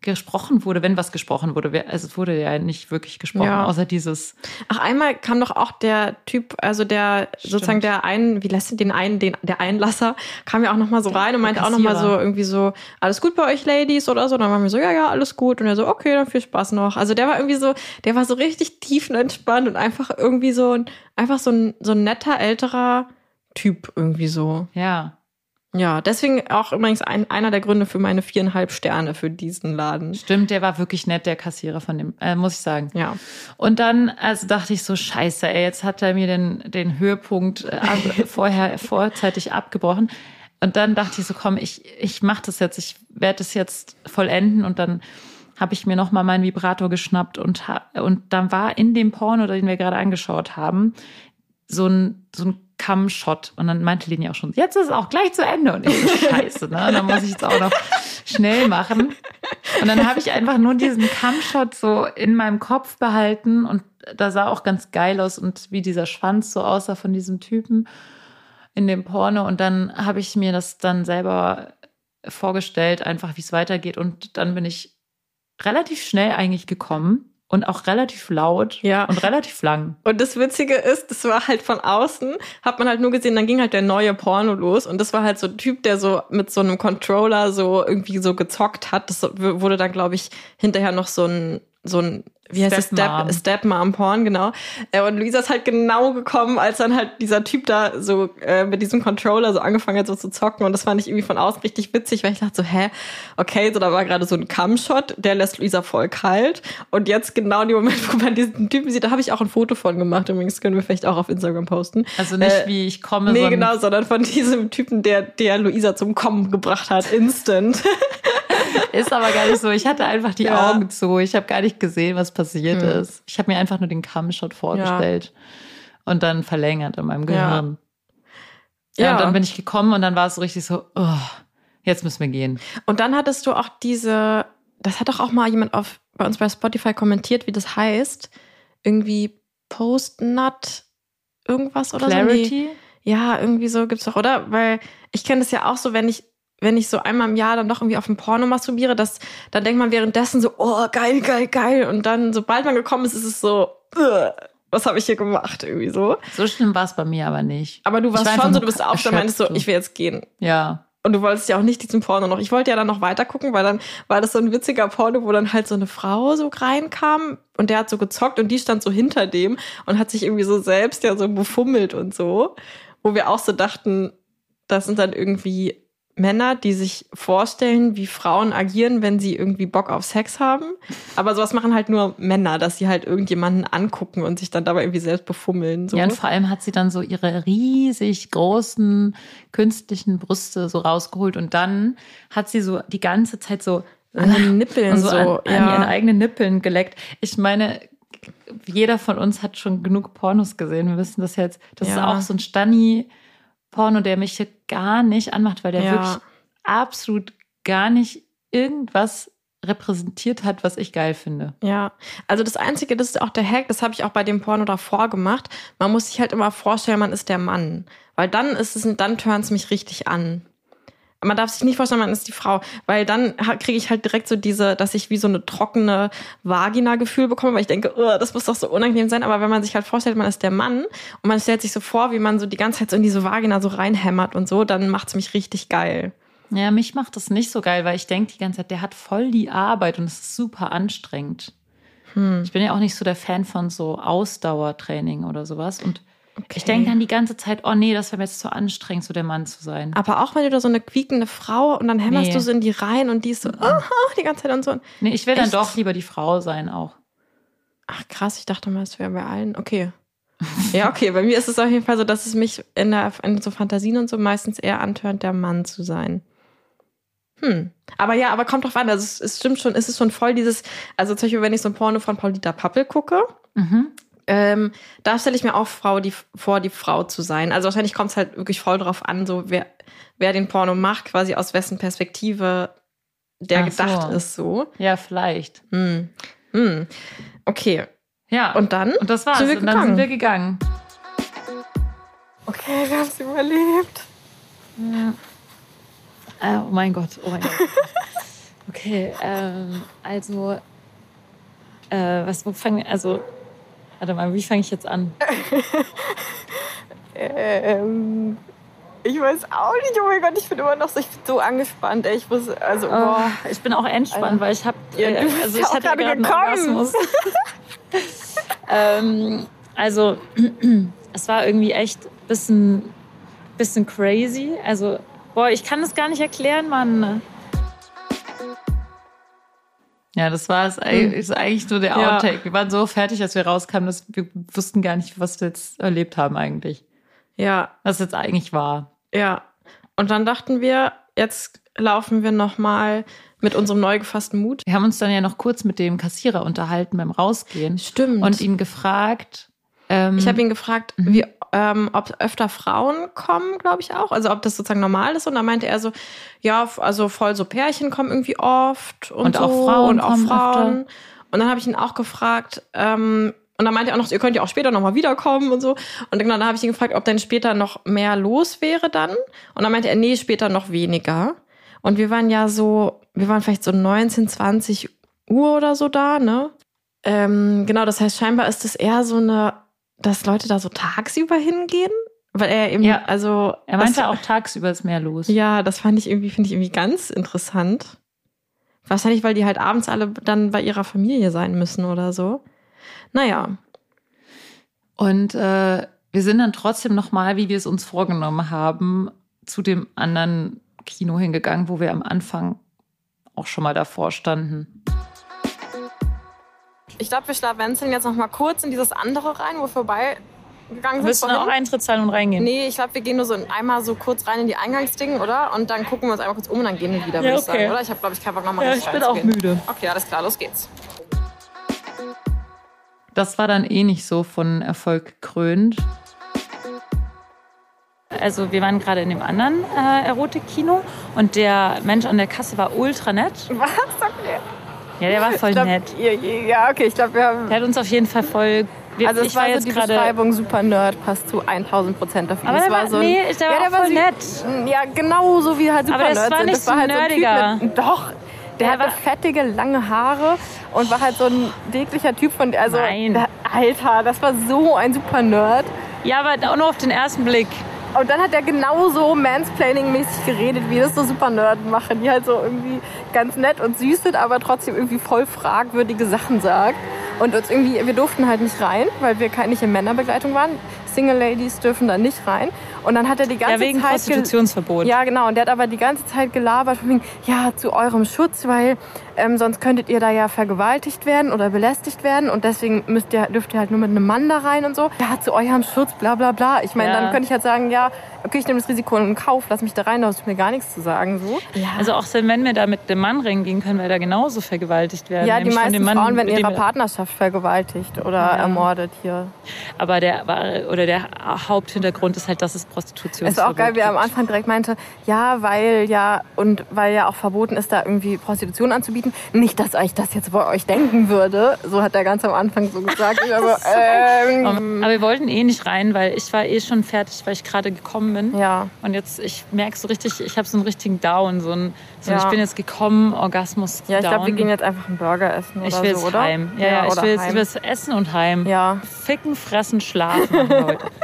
gesprochen wurde, wenn was gesprochen wurde. Also es wurde ja nicht wirklich gesprochen, Ja. außer dieses. Ach, einmal kam doch auch der Typ, also der Stimmt. sozusagen der einen, wie lässt den einen, den, der Einlasser, kam ja auch nochmal so rein und meinte auch nochmal so irgendwie so, alles gut bei euch Ladies oder so. Und dann waren wir so, ja, ja, alles gut. Und er so, okay, dann viel Spaß noch. Also der war irgendwie so, der war so richtig tiefenentspannt und einfach irgendwie so ein, einfach so ein, so ein netter, älterer Typ irgendwie so. Ja. Ja, deswegen auch übrigens ein, einer der Gründe für meine viereinhalb Sterne für diesen Laden. Stimmt, der war wirklich nett, der Kassierer von dem, äh, muss ich sagen. Ja. Und dann, also dachte ich so, scheiße, ey, jetzt hat er mir den, den Höhepunkt äh, ab, vorher vorzeitig abgebrochen. Und dann dachte ich so, komm, ich, ich mach das jetzt, ich werde das jetzt vollenden. Und dann habe ich mir nochmal meinen Vibrator geschnappt und, ha- und dann war in dem Porno, den wir gerade angeschaut haben, so ein, so ein Cam-Shot. Und dann meinte Leni auch schon, jetzt ist es auch gleich zu Ende. Und ich so, scheiße, ne? Dann muss ich jetzt auch noch schnell machen. Und dann habe ich einfach nur diesen Cam-Shot so in meinem Kopf behalten. Und da sah auch ganz geil aus und wie dieser Schwanz so aussah von diesem Typen in dem Porno. Und dann habe ich mir das dann selber vorgestellt, einfach wie es weitergeht. Und dann bin ich relativ schnell eigentlich gekommen. Und auch relativ laut Ja. und relativ lang. Und das Witzige ist, das war halt von außen, hat man halt nur gesehen, dann ging halt der neue Porno los und das war halt so ein Typ, der so mit so einem Controller so irgendwie so gezockt hat. Das wurde dann, glaube ich, hinterher noch so ein, so ein, wie heißt es? Stepmom. Step, Stepmom Porn, genau. Und Luisa ist halt genau gekommen, als dann halt dieser Typ da so äh, mit diesem Controller so angefangen hat, so zu zocken. Und das fand ich irgendwie von außen richtig witzig, weil ich dachte so, hä, okay, so da war gerade so ein Cam-Shot, der lässt Luisa voll kalt. Und jetzt genau in dem Moment, wo man diesen Typen sieht, da habe ich auch ein Foto von gemacht. Übrigens können wir vielleicht auch auf Instagram posten. Also nicht Äh, wie ich komme, Nee, sondern genau, sondern von diesem Typen, der, der Luisa zum Kommen gebracht hat, instant. ist aber gar nicht so. Ich hatte einfach die Ja. Augen zu. Ich habe gar nicht gesehen, was passiert Hm. ist. Ich habe mir einfach nur den Cam-Shot vorgestellt und dann verlängert in meinem Gehirn. Ja. Ja. und dann bin ich gekommen und dann war es so richtig so, oh, jetzt müssen wir gehen. Und dann hattest du auch diese, das hat doch auch mal jemand auf, bei uns bei Spotify kommentiert, wie das heißt. Irgendwie Post-Nut irgendwas oder so. Nee. Clarity? Ja, irgendwie so gibt's doch, oder? Weil ich kenne das ja auch so, wenn ich, wenn ich so einmal im Jahr dann doch irgendwie auf ein Porno masturbiere, dass, dann denkt man währenddessen so, oh, geil, geil, geil. Und dann, sobald man gekommen ist, ist es so, ugh, was habe ich hier gemacht? Irgendwie so. So schlimm war es bei mir aber nicht. Aber du Ich warst war einfach schon so, nur du bist aufgestanden und meintest so, erschöpft. ich will jetzt gehen. Ja. Und du wolltest ja auch nicht diesen Porno noch. Ich wollte ja dann noch weiter gucken, weil dann war das so ein witziger Porno, wo dann halt so eine Frau so reinkam und der hat so gezockt und die stand so hinter dem und hat sich irgendwie so selbst ja so befummelt und so. Wo wir auch so dachten, das sind dann irgendwie Männer, die sich vorstellen, wie Frauen agieren, wenn sie irgendwie Bock auf Sex haben. Aber sowas machen halt nur Männer, dass sie halt irgendjemanden angucken und sich dann dabei irgendwie selbst befummeln. So. Ja, und vor allem hat sie dann so ihre riesig großen künstlichen Brüste so rausgeholt und dann hat sie so die ganze Zeit so An den Nippeln und so, so, an, an ja. ihren eigenen Nippeln geleckt. Ich meine, jeder von uns hat schon genug Pornos gesehen. Wir wissen das jetzt. Das ist Ja. auch so ein Stani-Porno, der mich hier gar nicht anmacht, weil der Ja. wirklich absolut gar nicht irgendwas repräsentiert hat, was ich geil finde. Ja, also das Einzige, das ist auch der Hack, das habe ich auch bei dem Porno davor gemacht. Man muss sich halt immer vorstellen, man ist der Mann. Weil dann ist es, dann turnt's mich richtig an. Man darf sich nicht vorstellen, man ist die Frau, weil dann kriege ich halt direkt so diese, dass ich wie so eine trockene Vagina-Gefühl bekomme, weil ich denke, oh, das muss doch so unangenehm sein. Aber wenn man sich halt vorstellt, man ist der Mann und man stellt sich so vor, wie man so die ganze Zeit so in diese Vagina so reinhämmert und so, dann macht's mich richtig geil. Ja, mich macht das nicht so geil, weil ich denke die ganze Zeit, der hat voll die Arbeit und es ist super anstrengend. Hm. Ich bin ja auch nicht so der Fan von so Ausdauertraining oder sowas. Und Okay. ich denke dann die ganze Zeit, oh nee, das wäre mir jetzt zu anstrengend, so der Mann zu sein. Aber auch wenn du da so eine quiekende Frau und dann hämmerst Nee. du so in die rein und die ist so, aha, die ganze Zeit und so. Nee, ich will dann Echt? doch lieber die Frau sein auch. Ach krass, ich dachte mal, es wäre bei allen. Okay. Ja, okay. Bei mir ist es auf jeden Fall so, dass es mich in, der, in so Fantasien und so meistens eher antörnt, der Mann zu sein. Hm. Aber ja, aber kommt drauf an. Also es, es stimmt schon, es ist schon voll dieses, also zum Beispiel, wenn ich so ein Porno von Paulita Pappel gucke, Mhm. ähm, da stelle ich mir auch Frau, die, vor, die Frau zu sein. Also wahrscheinlich kommt es halt wirklich voll drauf an, so wer, wer den Porno macht, quasi aus wessen Perspektive der Ach so. gedacht ist, so. Ja, vielleicht. Hm. Hm. Okay. Ja. Und dann? Und das war's. sind wir Und dann sind gegangen. wir gegangen. Okay, wir haben es überlebt. Ja. Oh mein Gott, oh mein Gott. Okay, ähm, also, äh, was, wo fangen wir, also, warte mal, wie fange ich jetzt an? ähm, ich weiß auch nicht, oh mein Gott, ich bin immer noch so, ich bin so angespannt, ey. Ich muss, also, boah. Oh, ich bin auch entspannt, Alter. weil ich habe, Ja, du bist also ja ich auch hatte gerade gerade einen gekommen. Orgasmus. ähm, also, es war irgendwie echt ein bisschen, bisschen crazy. Also, boah, ich kann das gar nicht erklären, Mann. Ja, das war es ist eigentlich nur der Ja. Outtake. Wir waren so fertig, als wir rauskamen, dass wir wussten gar nicht, was wir jetzt erlebt haben eigentlich. Ja, Was jetzt eigentlich war. ja. Und dann dachten wir, jetzt laufen wir nochmal mit unserem neu gefassten Mut. Wir haben uns dann ja noch kurz mit dem Kassierer unterhalten beim Rausgehen. Stimmt. Und ihn gefragt. Ähm, Ich habe ihn gefragt, wie, ähm, ob öfter Frauen kommen, glaube ich auch. Also ob das sozusagen normal ist. Und dann meinte er so, ja, also voll so Pärchen kommen irgendwie oft. Und, Und so, auch Frauen Und auch kommen Frauen. öfter. Und dann habe ich ihn auch gefragt, ähm, und dann meinte er auch noch, ihr könnt ja auch später nochmal wiederkommen und so. Und genau, dann habe ich ihn gefragt, ob denn später noch mehr los wäre dann. Und dann meinte er, nee, später noch weniger. Und wir waren ja so, wir waren vielleicht so neunzehn, zwanzig Uhr oder so da, ne? Ähm, genau, das heißt, scheinbar ist es eher so eine, dass Leute da so tagsüber hingehen. Weil er eben, Ja. also. Er meinte das, auch, tagsüber ist mehr los. Ja, das fand ich irgendwie, finde ich irgendwie ganz interessant. Wahrscheinlich, weil die halt abends alle dann bei ihrer Familie sein müssen oder so. Naja. Und äh, wir sind dann trotzdem nochmal, wie wir es uns vorgenommen haben, zu dem anderen Kino hingegangen, wo wir am Anfang auch schon mal davor standen. Ich glaube, wir schlawenzeln jetzt noch mal kurz in dieses andere rein, wo wir vorbei gegangen sind. Willst du dann auch vorhin. Eintritt zahlen und reingehen? Nee, ich glaube, wir gehen nur so in, einmal so kurz rein in die Eingangsdinge, oder? Und dann gucken wir uns einmal kurz um und dann gehen wir wieder, Ja, würde ich okay. sagen, oder? Ich habe, glaube ich, keinen Bock nochmal Ja, richtig ich bin auch reinzugehen. müde. Okay, alles klar, los geht's. Das war dann eh nicht so von Erfolg gekrönt. Also wir waren gerade in dem anderen äh, Erotik-Kino und der Mensch an der Kasse war ultra nett. Was? Okay. Ja, der war voll Ich glaub, nett. Ja, ja, okay, ich glaube, wir haben... Der hat uns auf jeden Fall voll... Wir, Also es ich war, war so jetzt die gerade... Beschreibung super Nerd, passt zu tausend Prozent dafür. Aber Das der war, so ein, nee, der war ja, auch voll so- nett. Ja, genau so wie halt super Aber das Nerds war sind. nicht Das war so halt so ein Typ nerdiger. mit, Doch, der, Der hatte war- fettige, lange Haare und war halt so ein ekliger Typ von... Also, Nein. Der, Alter, das war so ein super Nerd. Ja, aber auch nur auf den ersten Blick. Und dann hat er genauso Mansplaining-mäßig geredet, wie das so super Nerden machen, die halt so irgendwie ganz nett und süß sind, aber trotzdem irgendwie voll fragwürdige Sachen sagt. Und uns irgendwie, wir durften halt nicht rein, weil wir keine- nicht in Männerbegleitung waren. Single Ladies dürfen da nicht rein. Und dann hat er die ganze Ja, wegen Zeit... gel- Prostitutionsverbot. Ja, genau. Und der hat aber die ganze Zeit gelabert von wegen, ja, zu eurem Schutz, weil ähm, sonst könntet ihr da ja vergewaltigt werden oder belästigt werden. Und deswegen müsst ihr, dürft ihr halt nur mit einem Mann da rein und so. Ja, zu eurem Schutz, bla bla bla. Ich meine, Ja. dann könnte ich halt sagen, ja, okay, ich nehme das Risiko in Kauf, lass mich da rein, da hast du mir gar nichts zu sagen. So. Ja, Also auch wenn wir da mit dem Mann reingehen, können wir da genauso vergewaltigt werden. ja die Nämlich von meisten dem Mann, Frauen werden mit ihrer dem wir- Partnerschaft vergewaltigt oder ermordet hier. Aber der war, oder der Haupthintergrund ist halt, dass es Prostitution Es war auch geil, wie er am Anfang direkt meinte, ja, weil ja, und weil ja auch verboten ist, da irgendwie Prostitution anzubieten. Nicht, dass euch das jetzt bei euch denken würde. So hat er ganz am Anfang so gesagt. Ich aber, ähm, Aber wir wollten eh nicht rein, weil ich war eh schon fertig, weil ich gerade gekommen bin. ja. Und jetzt, ich merke so richtig, ich habe so einen richtigen Down. So ein, so ein Ja. ich bin jetzt gekommen, Orgasmus Ja, ich down. glaube, wir gehen jetzt einfach einen Burger essen oder Ich will so, jetzt oder? heim. Ja, ja, ich oder will jetzt, ich heim. will jetzt essen und heim. Ja. Ficken, fressen, schlafen machen wir heute.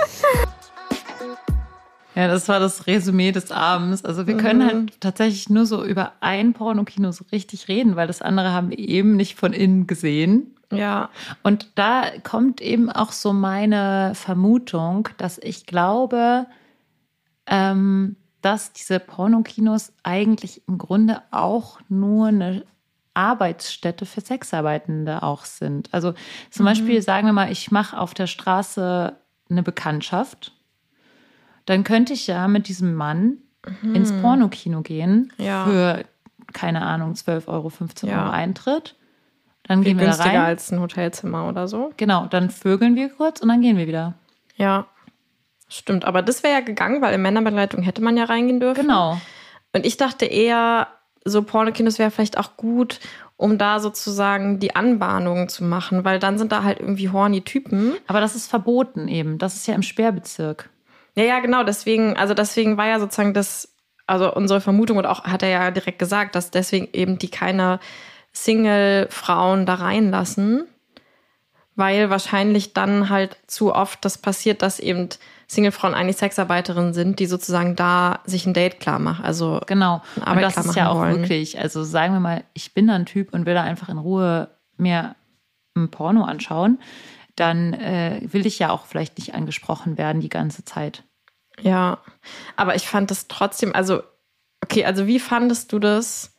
Ja, das war das Resümee des Abends. Also wir können halt tatsächlich nur so über ein Pornokino so richtig reden, weil das andere haben wir eben nicht von innen gesehen. Ja. Und da kommt eben auch so meine Vermutung, dass ich glaube, ähm, dass diese Pornokinos eigentlich im Grunde auch nur eine Arbeitsstätte für Sexarbeitende auch sind. Also zum Beispiel, sagen wir mal, ich mache auf der Straße eine Bekanntschaft. Dann könnte ich ja mit diesem Mann ins Pornokino gehen Ja. für, keine Ahnung, zwölf Euro, fünfzehn Ja. Euro Eintritt. Dann Viel gehen wir da günstiger rein. als ein Hotelzimmer oder so. Genau, dann vögeln wir kurz und dann gehen wir wieder. Ja. Stimmt, aber das wäre ja gegangen, weil in Männerbegleitung hätte man ja reingehen dürfen. Genau. Und ich dachte eher, so Pornokinos wäre vielleicht auch gut, um da sozusagen die Anbahnung zu machen, weil dann sind da halt irgendwie horny Typen. Aber das ist verboten eben. Das ist ja im Sperrbezirk. Ja, ja, genau, deswegen, also deswegen war ja sozusagen das also unsere Vermutung, und auch hat er ja direkt gesagt, dass deswegen eben die keine Single-Frauen da reinlassen, weil wahrscheinlich dann halt zu oft das passiert, dass eben Single-Frauen eigentlich Sexarbeiterinnen sind, die sozusagen da sich ein Date klar machen. Also genau. Arbeit und das klar ist ja auch wollen. wirklich, also sagen wir mal, ich bin da ein Typ und will da einfach in Ruhe mir ein Porno anschauen, dann äh, will ich ja auch vielleicht nicht angesprochen werden die ganze Zeit. Ja, aber ich fand das trotzdem, also, okay, also wie fandest du das?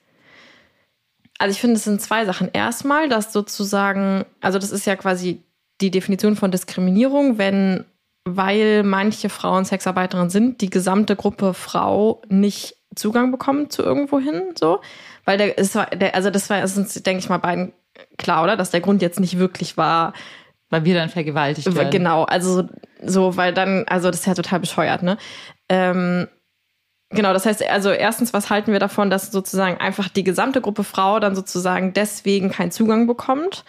Also ich finde, es sind zwei Sachen. Erstmal, dass sozusagen, also das ist ja quasi die Definition von Diskriminierung, wenn, weil manche Frauen Sexarbeiterinnen sind, die gesamte Gruppe Frau nicht Zugang bekommt zu irgendwo hin, so. Weil der, es war, der, also das war, ist uns, denke ich mal, beiden klar, oder? Dass der Grund jetzt nicht wirklich war, weil wir dann vergewaltigt werden. Genau, also so, so, weil dann, also das ist ja total bescheuert, ne? Ähm, genau, das heißt, also erstens, was halten wir davon, dass sozusagen einfach die gesamte Gruppe Frau dann sozusagen deswegen keinen Zugang bekommt?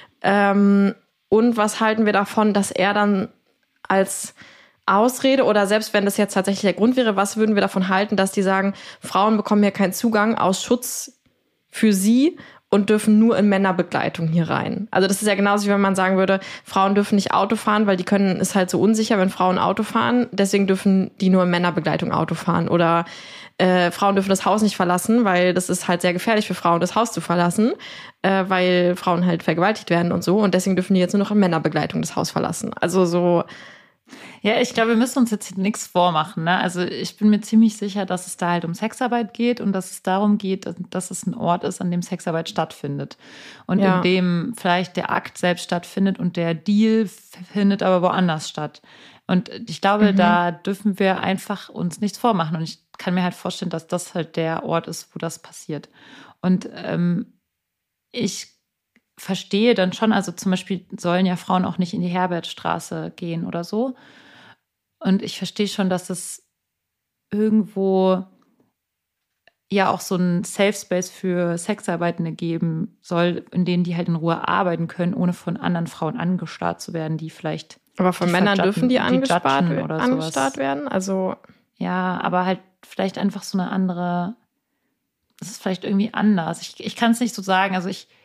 Ähm, und was halten wir davon, dass er dann als Ausrede oder selbst wenn das jetzt tatsächlich der Grund wäre, was würden wir davon halten, dass die sagen, Frauen bekommen hier keinen Zugang aus Schutz für sie und dürfen nur in Männerbegleitung hier rein. Also das ist ja genauso, wie wenn man sagen würde, Frauen dürfen nicht Auto fahren, weil die können, ist halt so unsicher, wenn Frauen Auto fahren. Deswegen dürfen die nur in Männerbegleitung Auto fahren. Oder äh, Frauen dürfen das Haus nicht verlassen, weil das ist halt sehr gefährlich für Frauen, das Haus zu verlassen, äh, weil Frauen halt vergewaltigt werden und so. Und deswegen dürfen die jetzt nur noch in Männerbegleitung das Haus verlassen. Also so... Ja, ich glaube, wir müssen uns jetzt nichts vormachen. Ne? Also ich bin mir ziemlich sicher, dass es da halt um Sexarbeit geht und dass es darum geht, dass es ein Ort ist, an dem Sexarbeit stattfindet. Und Ja. in dem vielleicht der Akt selbst stattfindet und der Deal findet aber woanders statt. Und ich glaube, mhm. da dürfen wir einfach uns nichts vormachen. Und ich kann mir halt vorstellen, dass das halt der Ort ist, wo das passiert. Und ähm, ich verstehe dann schon, also zum Beispiel sollen ja Frauen auch nicht in die Herbertstraße gehen oder so. Und ich verstehe schon, dass es irgendwo ja auch so ein Safe Space für Sexarbeitende geben soll, in denen die halt in Ruhe arbeiten können, ohne von anderen Frauen angestarrt zu werden, die vielleicht... Aber von Männern dürfen die, die angestarrt, oder angestarrt werden? Also ja, aber halt vielleicht einfach so eine andere... Das ist vielleicht irgendwie anders. Ich, ich kann es nicht so sagen. Also ich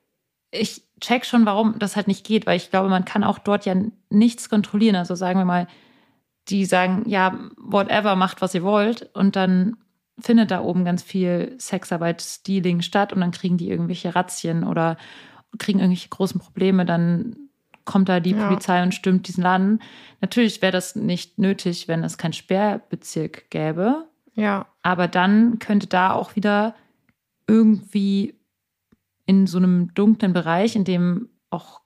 Ich check schon, warum das halt nicht geht, weil ich glaube, man kann auch dort ja nichts kontrollieren. Also sagen wir mal, die sagen, ja, whatever, macht, was ihr wollt. Und dann findet da oben ganz viel Sexarbeit, Stealing statt und dann kriegen die irgendwelche Razzien oder kriegen irgendwelche großen Probleme. Dann kommt da die ja. Polizei und stürmt diesen Laden. Natürlich wäre das nicht nötig, wenn es keinen Sperrbezirk gäbe. Ja. Aber dann könnte da auch wieder irgendwie in so einem dunklen Bereich, in dem auch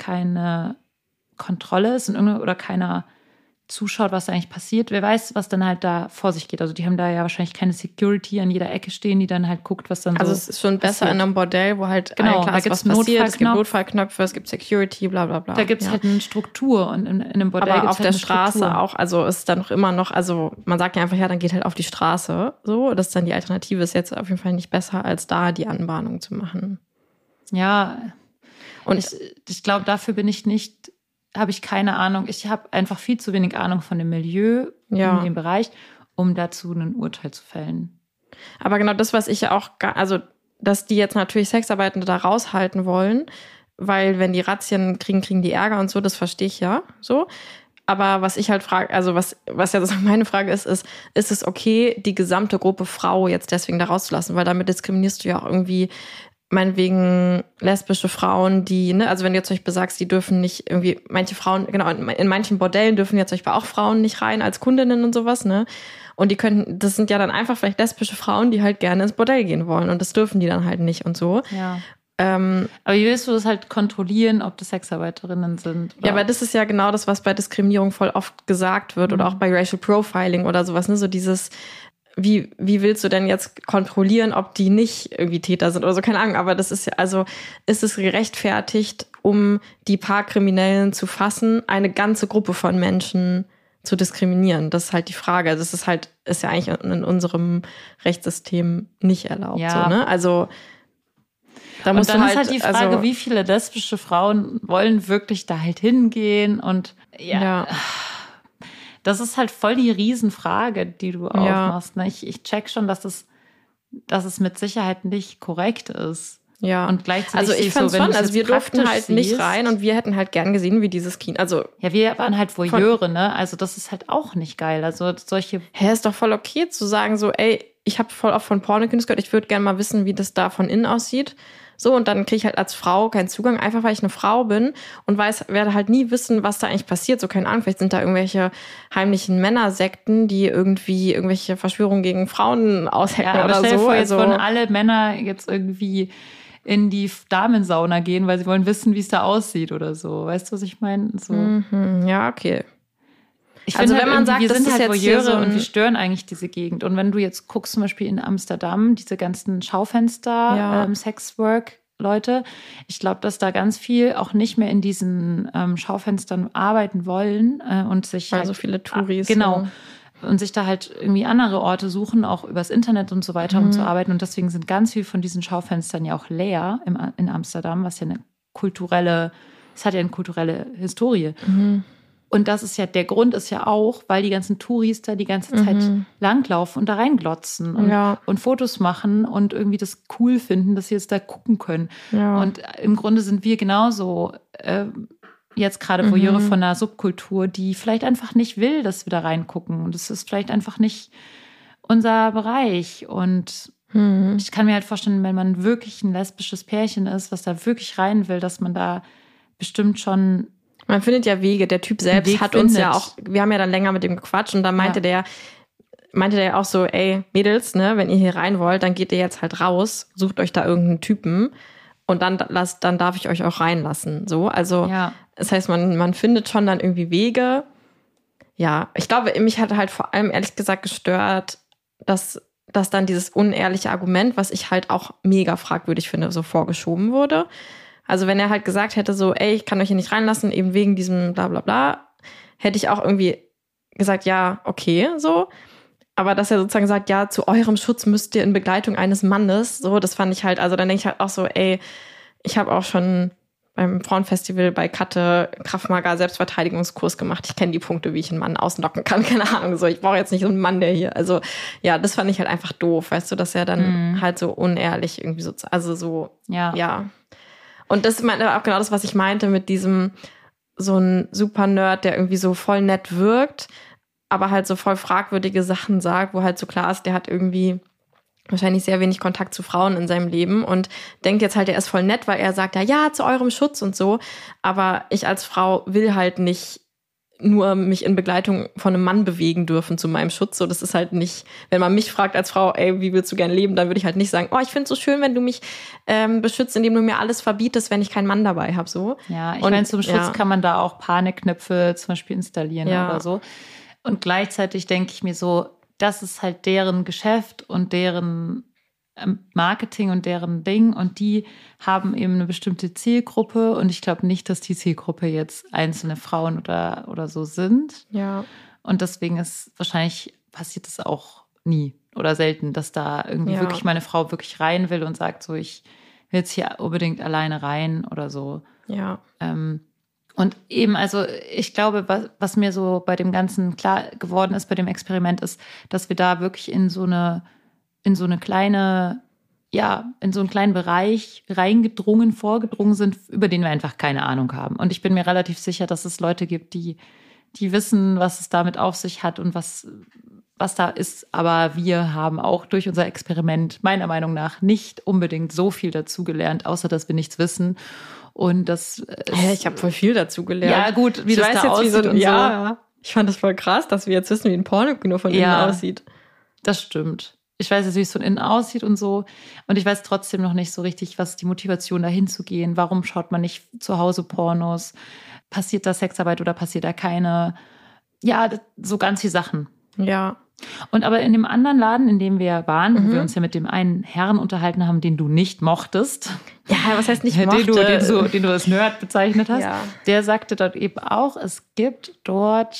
keine Kontrolle ist und oder keiner zuschaut, was da eigentlich passiert. Wer weiß, was dann halt da vor sich geht. Also die haben da ja wahrscheinlich keine Security an jeder Ecke stehen, die dann halt guckt, was dann also so es ist schon besser passiert. in einem Bordell, wo halt genau, klar ist, was passiert. Es gibt Notfallknöpfe, es gibt Security, bla bla bla. Da gibt es ja. halt eine Struktur und in, in einem Bordell aber gibt's auf halt der eine Straße Struktur. auch, also ist dann noch immer noch, also man sagt ja einfach, ja, dann geht halt auf die Straße. So, das ist dann die Alternative, ist jetzt auf jeden Fall nicht besser, als da die Anbahnung zu machen. Ja, und ich, ich glaube, dafür bin ich nicht, habe ich keine Ahnung. Ich habe einfach viel zu wenig Ahnung von dem Milieu ja. in dem Bereich, um dazu ein Urteil zu fällen. Aber genau das, was ich ja auch, also dass die jetzt natürlich Sexarbeitende da raushalten wollen, weil wenn die Razzien kriegen, kriegen die Ärger und so, das verstehe ich ja so. Aber was ich halt frage, also was, was ja sozusagen meine Frage ist, ist, ist es okay, die gesamte Gruppe Frau jetzt deswegen da rauszulassen? Weil damit diskriminierst du ja auch irgendwie meinetwegen lesbische Frauen, die, ne, also wenn du jetzt zum Beispiel sagst, die dürfen nicht irgendwie, manche Frauen, genau, in manchen Bordellen dürfen jetzt zum Beispiel auch Frauen nicht rein als Kundinnen und sowas, ne? Und die können, das sind ja dann einfach vielleicht lesbische Frauen, die halt gerne ins Bordell gehen wollen und das dürfen die dann halt nicht und so. Ja. Ähm, aber wie willst du das halt kontrollieren, ob das Sexarbeiterinnen sind? Oder? Ja, aber das ist ja genau das, was bei Diskriminierung voll oft gesagt wird, mhm. oder auch bei Racial Profiling oder sowas, ne, so dieses, Wie, wie willst du denn jetzt kontrollieren, ob die nicht irgendwie Täter sind oder so? Keine Ahnung, aber das ist ja, also ist es gerechtfertigt, um die paar Kriminellen zu fassen, eine ganze Gruppe von Menschen zu diskriminieren? Das ist halt die Frage. Also das ist halt, ist ja eigentlich in unserem Rechtssystem nicht erlaubt. Ja. So, ne? Also da und musst dann du ist halt, halt die Frage, also, wie viele lesbische Frauen wollen wirklich da halt hingehen und ja. ja. das ist halt voll die Riesenfrage, die du aufmachst. Ne? Ich, ich check schon, dass es, dass es mit Sicherheit nicht korrekt ist. Ja, und gleichzeitig also ich fand so, schon, also wir durften halt siehst, nicht rein und wir hätten halt gern gesehen, wie dieses Kino, also... Ja, wir waren halt Voyeure, ne, also das ist halt auch nicht geil, also solche... Hä, ist doch voll okay zu sagen so, ey, ich habe voll oft von Pornokinos gehört, ich würde gerne mal wissen, wie das da von innen aussieht, so, und dann kriege ich halt als Frau keinen Zugang, einfach weil ich eine Frau bin und weiß, werde halt nie wissen, was da eigentlich passiert, so keine Ahnung, vielleicht sind da irgendwelche heimlichen Männersekten, die irgendwie irgendwelche Verschwörungen gegen Frauen aushecken ja, oder stell dir so. vor, jetzt also wollen alle Männer jetzt irgendwie in die Damensauna gehen, weil sie wollen wissen, wie es da aussieht oder so. Weißt du, was ich meine? So. Mhm, ja, okay. Ich also finde, wenn halt man sagt, wir das sind ist halt jetzt hier Voyeure so ein und wir stören eigentlich diese Gegend. Und wenn du jetzt guckst, zum Beispiel in Amsterdam, diese ganzen Schaufenster, ja. ähm, Sexwork-Leute, ich glaube, dass da ganz viel auch nicht mehr in diesen ähm, Schaufenstern arbeiten wollen äh, und sich weil halt, so viele Touris. Genau. Ja. Und sich da halt irgendwie andere Orte suchen, auch übers Internet und so weiter, Mhm. um zu arbeiten. Und deswegen sind ganz viel von diesen Schaufenstern ja auch leer im, in Amsterdam, was ja eine kulturelle, es hat ja eine kulturelle Historie. Mhm. Und das ist ja, der Grund ist ja auch, weil die ganzen Touris da die ganze Zeit Mhm. langlaufen und da reinglotzen und, Ja. und Fotos machen und irgendwie das cool finden, dass sie jetzt da gucken können. Ja. Und im Grunde sind wir genauso äh, jetzt gerade Voyeure Mhm. von einer Subkultur, die vielleicht einfach nicht will, dass wir da reingucken. Und es ist vielleicht einfach nicht unser Bereich. Und Mhm. ich kann mir halt vorstellen, wenn man wirklich ein lesbisches Pärchen ist, was da wirklich rein will, dass man da bestimmt schon... Man findet ja Wege. Der Typ selbst Weg hat uns ja findet. auch, wir haben ja dann länger mit dem gequatscht und dann meinte Ja. der, meinte der auch so, ey, Mädels, ne, wenn ihr hier rein wollt, dann geht ihr jetzt halt raus, sucht euch da irgendeinen Typen und dann lasst, dann darf ich euch auch reinlassen. So, also Ja. das heißt, man, man findet schon dann irgendwie Wege. Ja, ich glaube, mich hat halt vor allem ehrlich gesagt gestört, dass, dass dann dieses unehrliche Argument, was ich halt auch mega fragwürdig finde, so vorgeschoben wurde. Also wenn er halt gesagt hätte so, ey, ich kann euch hier nicht reinlassen, eben wegen diesem bla bla bla, hätte ich auch irgendwie gesagt, ja, okay, so. Aber dass er sozusagen sagt, ja, zu eurem Schutz müsst ihr in Begleitung eines Mannes, so, das fand ich halt, also dann denke ich halt auch so, ey, ich habe auch schon beim Frauenfestival bei Katte Krav Maga Selbstverteidigungskurs gemacht. Ich kenne die Punkte, wie ich einen Mann ausnocken kann, keine Ahnung, so. Ich brauche jetzt nicht so einen Mann, der hier, also ja, das fand ich halt einfach doof, weißt du, dass er dann Mhm. halt so unehrlich irgendwie so, also so, Ja. ja. Und das ist auch genau das, was ich meinte mit diesem, so ein Super-Nerd, der irgendwie so voll nett wirkt, aber halt so voll fragwürdige Sachen sagt, wo halt so klar ist, der hat irgendwie wahrscheinlich sehr wenig Kontakt zu Frauen in seinem Leben und denkt jetzt halt, er ist voll nett, weil er sagt ja, ja, zu eurem Schutz und so. Aber ich als Frau will halt nicht nur mich in Begleitung von einem Mann bewegen dürfen zu meinem Schutz. So, das ist halt nicht, wenn man mich fragt als Frau, ey, wie willst du gern leben, dann würde ich halt nicht sagen, oh, ich finde es so schön, wenn du mich ähm, beschützt, indem du mir alles verbietest, wenn ich keinen Mann dabei habe. So. Ja, ich Und, meine, zum Schutz ja. kann man da auch Panikknöpfe zum Beispiel installieren Ja. oder so. Und gleichzeitig denke ich mir so, das ist halt deren Geschäft und deren ähm, Marketing und deren Ding. Und die haben eben eine bestimmte Zielgruppe. Und ich glaube nicht, dass die Zielgruppe jetzt einzelne Frauen oder, oder so sind. Ja. Und deswegen ist wahrscheinlich passiert es auch nie oder selten, dass da irgendwie Ja. wirklich meine Frau wirklich rein will und sagt so, ich will jetzt hier unbedingt alleine rein oder so. Ja. Ähm, und eben, also ich glaube, was, was mir so bei dem Ganzen klar geworden ist, bei dem Experiment, ist, dass wir da wirklich in so eine, in so eine kleine, ja, in so einen kleinen Bereich reingedrungen, vorgedrungen sind, über den wir einfach keine Ahnung haben. Und ich bin mir relativ sicher, dass es Leute gibt, die, die wissen, was es damit auf sich hat und was, was da ist. Aber wir haben auch durch unser Experiment meiner Meinung nach nicht unbedingt so viel dazugelernt, außer dass wir nichts wissen. Und das Ja, ich habe voll viel dazu gelernt. Ja, gut, wie ich das weiß da jetzt, wie so, aussieht und ja, ich fand das voll krass, dass wir jetzt wissen, wie ein Pornokino von Ja. innen aussieht. Das stimmt. Ich weiß jetzt, wie es von innen aussieht und so. Und ich weiß trotzdem noch nicht so richtig, was ist die Motivation, dahin zu gehen. Warum schaut man nicht zu Hause Pornos? Passiert da Sexarbeit oder passiert da keine? Ja, das, so ganz viele Sachen. Ja. Und aber in dem anderen Laden, in dem wir waren, Mhm. wo wir uns ja mit dem einen Herrn unterhalten haben, den du nicht mochtest, Ja, was heißt nicht den, mochte? du, den, du, den du als Nerd bezeichnet hast, Ja. der sagte dort eben auch, es gibt dort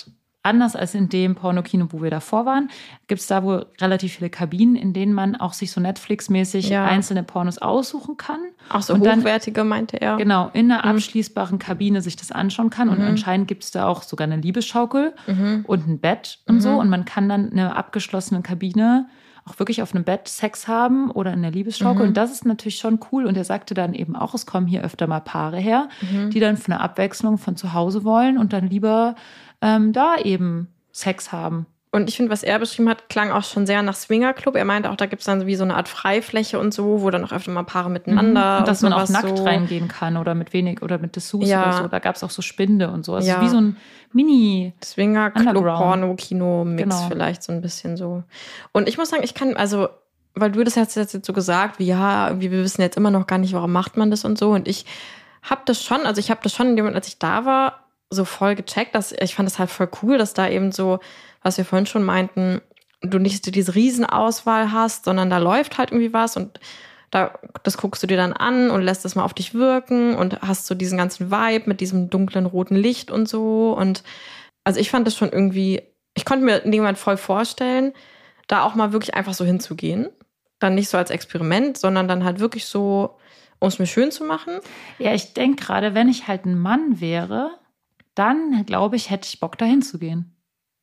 anders als in dem Pornokino, wo wir davor waren, gibt es da wohl relativ viele Kabinen, in denen man auch sich so Netflix-mäßig Ja. einzelne Pornos aussuchen kann. Auch so Und dann- hochwertige, meinte er. Genau, in einer abschließbaren Kabine sich das anschauen kann. Und anscheinend gibt es da auch sogar eine Liebesschaukel und ein Bett und so. Und man kann dann in einer abgeschlossenen Kabine auch wirklich auf einem Bett Sex haben oder in der Liebesschaukel. Und das ist natürlich schon cool. Und er sagte dann eben auch, es kommen hier öfter mal Paare her, die dann für eine Abwechslung von zu Hause wollen und dann lieber ähm, da eben Sex haben. Und ich finde, was er beschrieben hat, klang auch schon sehr nach Swingerclub. Er meinte auch, da gibt es dann wie so eine Art Freifläche und so, wo dann auch öfter mal Paare miteinander Und dass man auch sowas nackt so. reingehen kann oder mit wenig oder mit Dessous Ja. oder so. Da gab es auch so Spinde und so. Also Ja. wie so ein Mini. Swingerclub, Underground. Porno, Kino, Mix Genau. vielleicht so ein bisschen so. Und ich muss sagen, ich kann, also, weil du das jetzt, jetzt so gesagt, wie ja, irgendwie, wir wissen jetzt immer noch gar nicht, warum macht man das und so. Und ich habe das schon, also ich habe das schon in dem Moment, als ich da war, so voll gecheckt, dass ich fand das halt voll cool, dass da eben so, was wir vorhin schon meinten, du nicht diese Riesenauswahl hast, sondern da läuft halt irgendwie was und da, das guckst du dir dann an und lässt es mal auf dich wirken und hast so diesen ganzen Vibe mit diesem dunklen roten Licht und so. Und also ich fand das schon irgendwie, ich konnte mir in dem Moment voll vorstellen, da auch mal wirklich einfach so hinzugehen. Dann nicht so als Experiment, sondern dann halt wirklich so, um es mir schön zu machen. Ja, ich denke gerade, wenn ich halt ein Mann wäre, dann glaube ich, hätte ich Bock, dahin zu gehen.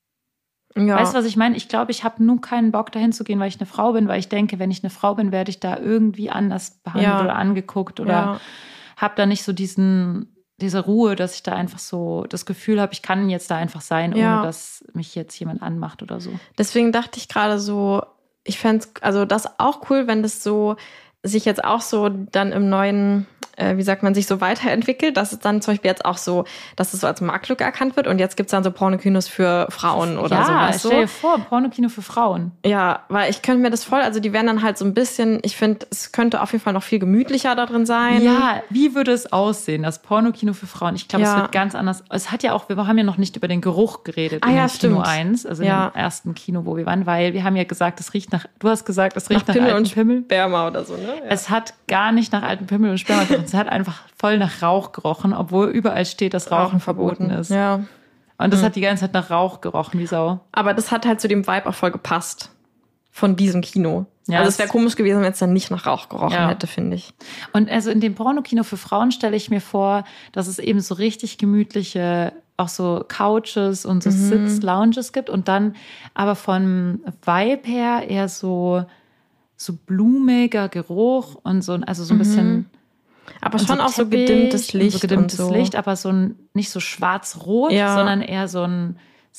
Ja. Weißt du, was ich meine? Ich glaube, ich habe nur keinen Bock, dahin zu gehen, weil ich eine Frau bin, weil ich denke, wenn ich eine Frau bin, werde ich da irgendwie anders behandelt Ja. oder angeguckt oder Ja. habe da nicht so diesen, diese Ruhe, dass ich da einfach so das Gefühl habe, ich kann jetzt da einfach sein, ohne Ja. dass mich jetzt jemand anmacht oder so. Deswegen dachte ich gerade so, ich fände es, also das auch cool, wenn das so sich jetzt auch so dann im neuen, äh, wie sagt man, sich so weiterentwickelt, dass es dann zum Beispiel jetzt auch so, dass es so als Marktlücke erkannt wird und jetzt gibt es dann so Pornokinos für Frauen oder ja, so, weißt stell dir du? vor, Pornokino für Frauen. Ja, weil ich könnte mir das voll, also die werden dann halt so ein bisschen, ich finde, es könnte auf jeden Fall noch viel gemütlicher da drin sein. Ja, wie würde es aussehen, das Pornokino für Frauen? Ich glaube, Ja. es wird ganz anders. Es hat ja auch, wir haben ja noch nicht über den Geruch geredet Ah in ja, dem Kino stimmt. eins, also Ja. in dem ersten Kino, wo wir waren, weil wir haben ja gesagt, es riecht nach, du hast gesagt, es riecht Nach nach, Pimmel alten und Pimmel. Sperma oder so, ne? Ja. Es hat gar nicht nach alten Pimmel und Sperma gerochen. Es hat einfach voll nach Rauch gerochen, obwohl überall steht, dass Rauchen verboten ist. Ja. Und das hat die ganze Zeit nach Rauch gerochen, wie Sau. Aber das hat halt zu dem Vibe auch voll gepasst. Von diesem Kino. Ja, also es- es wäre komisch gewesen, wenn es dann nicht nach Rauch gerochen Ja. hätte, finde ich. Und also in dem Pornokino für Frauen stelle ich mir vor, dass es eben so richtig gemütliche, auch so Couches und so Sitz-Lounges gibt und dann aber vom Vibe her eher so, so blumiger Geruch und so, also so ein bisschen. Aber und schon auch so Teppich gedimmtes und Licht. So gedimmtes und so. Licht, aber so ein, nicht so schwarz-rot, Ja. sondern eher so ein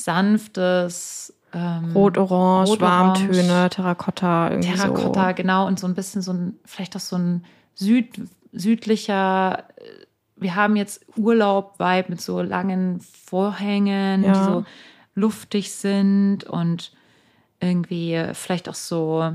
sanftes ähm, Rot-Orange, Rot-Orange, Warmtöne, Terrakotta, irgendwie Terrakotta, so. genau, und so ein bisschen so ein, vielleicht auch so ein Süd, südlicher, äh, wir haben jetzt Urlaub-Vibe mit so langen Vorhängen, Ja. die so luftig sind und irgendwie vielleicht auch so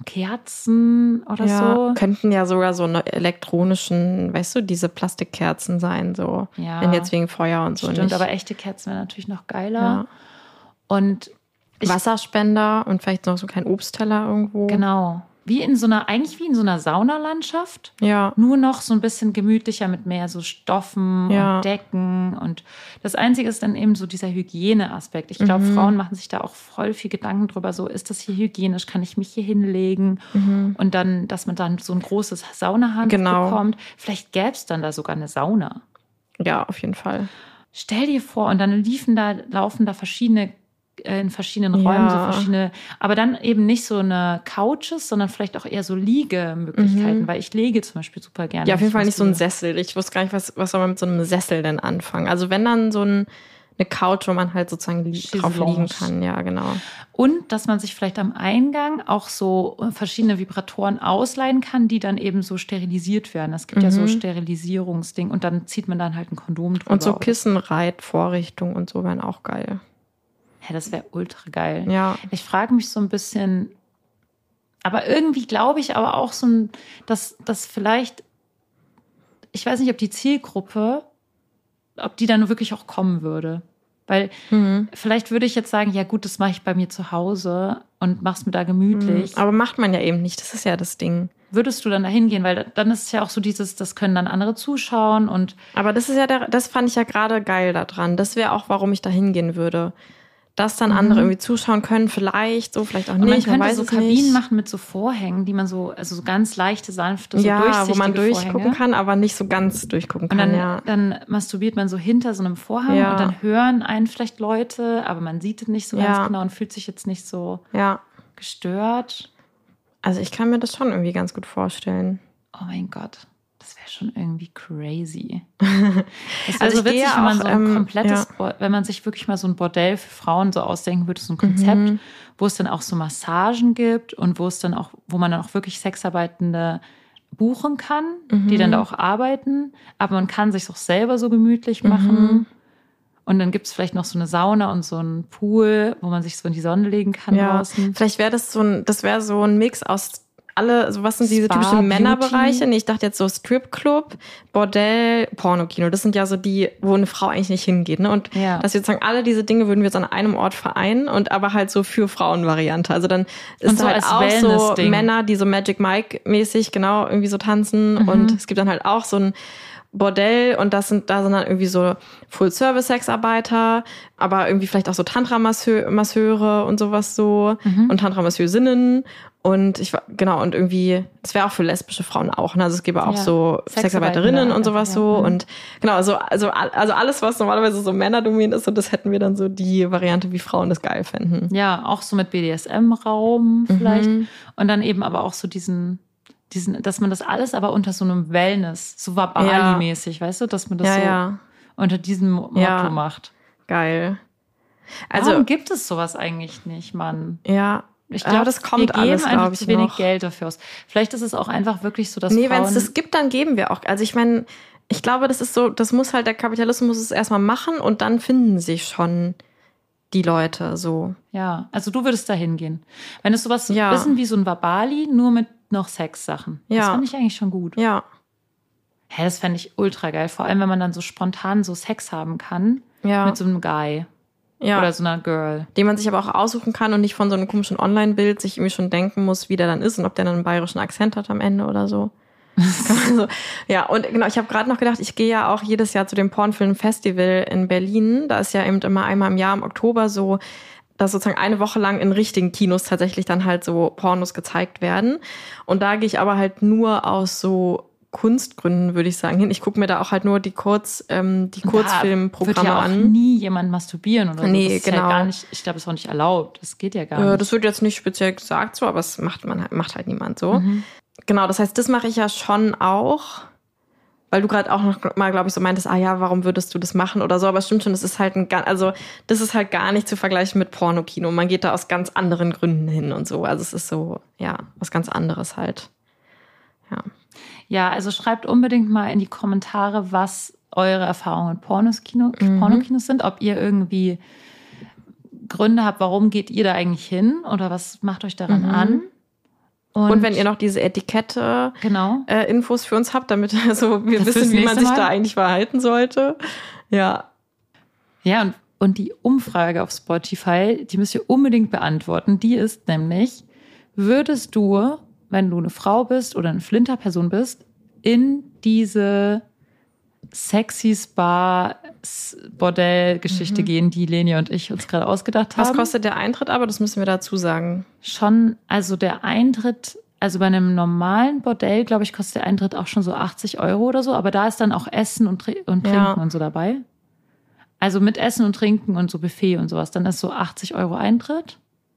Kerzen oder Ja, so. könnten ja sogar so eine elektronischen, weißt du, diese Plastikkerzen sein, so. Ja. Wenn jetzt wegen Feuer und so Stimmt, nicht. aber echte Kerzen wären natürlich noch geiler. ja. Und ich, Wasserspender und vielleicht noch so kein Obstteller irgendwo. genau, wie in so einer, eigentlich wie in so einer Saunalandschaft. Ja. Nur noch so ein bisschen gemütlicher mit mehr so Stoffen Ja. und Decken. Und das Einzige ist dann eben so dieser Hygieneaspekt. Ich glaube, Mhm. Frauen machen sich da auch voll viel Gedanken drüber. So, ist das hier hygienisch? Kann ich mich hier hinlegen? Mhm. Und dann, dass man dann so ein großes Saunahandtuch Genau. bekommt. Vielleicht gäbe es dann da sogar eine Sauna. Ja, auf jeden Fall. Stell dir vor, und dann liefen da, laufen da verschiedene äh, in verschiedenen Räumen, so Ja. verschiedene, aber dann eben nicht so eine Couches, sondern vielleicht auch eher so Liegemöglichkeiten, weil ich lege zum Beispiel super gerne. Mhm. Ja, auf jeden Fall nicht so ein liege. Sessel. Ich wusste gar nicht, was, was soll man mit so einem Sessel denn anfangen. Also wenn dann so ein, eine Couch, wo man halt sozusagen li drauf Chaiselonge. liegen kann. Ja, genau. Und dass man sich vielleicht am Eingang auch so verschiedene Vibratoren ausleihen kann, die dann eben so sterilisiert werden. Es gibt ja so Sterilisierungsding und dann zieht man dann halt ein Kondom drüber. Und so Kissenreitvorrichtungen und so wären auch geil. Ja, das wäre ultra geil. Ja. Ich frage mich so ein bisschen, aber irgendwie glaube ich aber auch so, ein, dass, dass vielleicht, ich weiß nicht, ob die Zielgruppe, ob die dann wirklich auch kommen würde. Weil Mhm. vielleicht würde ich jetzt sagen, ja gut, das mache ich bei mir zu Hause und mach's mir da gemütlich. Aber macht man ja eben nicht. Das ist ja das Ding. Würdest du dann da hingehen? Weil dann ist es ja auch so dieses, das können dann andere zuschauen und Aber das ist ja der, das fand ich ja gerade geil daran. Das wäre auch, warum ich da hingehen würde. dass dann andere irgendwie zuschauen können, vielleicht, so, vielleicht auch Und man nicht. Man könnte weiß so es Kabinen nicht. machen mit so Vorhängen, die man so, also so ganz leichte, sanfte, so Ja, durchsichtige wo man durchgucken Vorhänge. kann, aber nicht so ganz durchgucken Und kann, dann, ja. dann masturbiert man so hinter so einem Vorhang Ja. und dann hören einen vielleicht Leute, aber man sieht es nicht so Ja. ganz genau und fühlt sich jetzt nicht so Ja, gestört. also ich kann mir das schon irgendwie ganz gut vorstellen. Oh mein Gott, das wäre schon irgendwie crazy. Das wäre Also so ich gehe witzig, wenn man auch, so ein ähm, komplettes, ja. Bo- wenn man sich wirklich mal so ein Bordell für Frauen so ausdenken würde, so ein Konzept, Mhm. wo es dann auch so Massagen gibt und wo es dann auch, wo man dann auch wirklich Sexarbeitende buchen kann, die dann da Mhm. auch arbeiten, aber man kann sich auch selber so gemütlich machen. Mhm. Und dann gibt es vielleicht noch so eine Sauna und so einen Pool, wo man sich so in die Sonne legen kann Ja, draußen. vielleicht wäre das so ein, das wäre so ein Mix aus alle, so was sind diese Spa, typischen Beauty. Männerbereiche? Nee, ich dachte jetzt so Stripclub, Bordell, Pornokino. Das sind ja so die, wo eine Frau eigentlich nicht hingeht. Ne? Und Ja. dass wir sozusagen alle diese Dinge würden wir jetzt an einem Ort vereinen und aber halt so für Frauenvariante. Also dann ist Und so halt als auch so Wellness-Ding. Männer, die so Magic Mike-mäßig genau irgendwie so tanzen. Mhm. Und es gibt dann halt auch so ein Bordell und das sind, da sind dann irgendwie so Full-Service-Sexarbeiter, aber irgendwie vielleicht auch so Tantra-Masseure und sowas so Mhm. und Tantra-Masseusinnen und ich war, genau, und irgendwie, das wäre auch für lesbische Frauen auch, ne? Also es gäbe auch Ja. so Sexarbeiterinnen und sowas einfach, so ja. Mhm. und genau, also, also, also alles, was normalerweise so Männerdomin ist und das hätten wir dann so die Variante, wie Frauen das geil fänden. Ja, auch so mit B D S M-Raum vielleicht. Mhm. Und dann eben aber auch so diesen, diesen, dass man das alles aber unter so einem Wellness, so Ja. Wabali-mäßig, weißt du, dass man das Ja, so ja, unter diesem Motto Ja. macht. geil. Also, Warum gibt es sowas eigentlich nicht, Mann? ja. Ich Ja, glaube, das kommt wir geben alles, einfach glaub ich, zu wenig noch. Geld dafür aus. Vielleicht ist es auch einfach wirklich so, dass Nee, wenn Frauen... es das gibt, dann geben wir auch. Also ich meine, ich glaube, das ist so, das muss halt, der Kapitalismus muss es erstmal machen und dann finden sich schon die Leute so. Ja, also du würdest da hingehen. Wenn es sowas Ja. bisschen wie so ein Wabali, nur mit noch Sexsachen. Das Ja. finde ich eigentlich schon gut. Ja, Hä, das fände ich ultra geil. Vor allem, wenn man dann so spontan so Sex haben kann ja, mit so einem Guy ja. oder so einer Girl. Den man sich aber auch aussuchen kann und nicht von so einem komischen Online-Bild sich irgendwie schon denken muss, wie der dann ist und ob der dann einen bayerischen Akzent hat am Ende oder so. Also, ja, und genau, ich habe gerade noch gedacht, ich gehe ja auch jedes Jahr zu dem Pornfilm-Festival in Berlin. Da ist ja eben immer einmal im Jahr im Oktober so, dass sozusagen eine Woche lang in richtigen Kinos tatsächlich dann halt so Pornos gezeigt werden. Und da gehe ich aber halt nur aus so Kunstgründen, würde ich sagen, hin. Ich gucke mir da auch halt nur die Kurz, ähm, die Kurzfilmprogramme wird ja auch an. nie jemand masturbieren oder so. Nee, das ist genau. Ja gar nicht, ich glaube, das ist auch nicht erlaubt. Das geht ja gar Äh, nicht. das wird jetzt nicht speziell gesagt so, aber es macht man halt, macht halt niemand so. Mhm. Genau, das heißt, das mache ich ja schon auch, weil du gerade auch noch mal, glaube ich, so meintest, ah ja, warum würdest du das machen oder so, aber es stimmt schon, das ist halt ein ganz, also das ist halt gar nicht zu vergleichen mit Pornokino. Man geht da aus ganz anderen Gründen hin und so. Also es ist so, ja, was ganz anderes halt. Ja. Ja, also schreibt unbedingt mal in die Kommentare, was eure Erfahrungen mit Pornos Kino, Mhm. Pornokinos sind. Ob ihr irgendwie Gründe habt, warum geht ihr da eigentlich hin oder was macht euch daran Mhm. an? Und, wenn ihr noch diese Etikette Genau. äh, Infos für uns habt, damit also wir Das wissen, fürs wie man nächste sich Mal. da eigentlich verhalten sollte. Ja. Ja, und, und die Umfrage auf Spotify, die müsst ihr unbedingt beantworten. Die ist nämlich, würdest du, wenn du eine Frau bist oder eine Flinterperson bist, in diese sexy Spa-Bordell-Geschichte gehen, die Leni und ich uns gerade ausgedacht haben? Was kostet der Eintritt aber? Das müssen wir dazu sagen. Schon, also der Eintritt, also bei einem normalen Bordell, glaube ich, kostet der Eintritt auch schon so achtzig Euro oder so, aber da ist dann auch Essen und, Tr- und Trinken Ja. und so dabei. Also mit Essen und Trinken und so Buffet und sowas, dann ist so achtzig Euro Eintritt.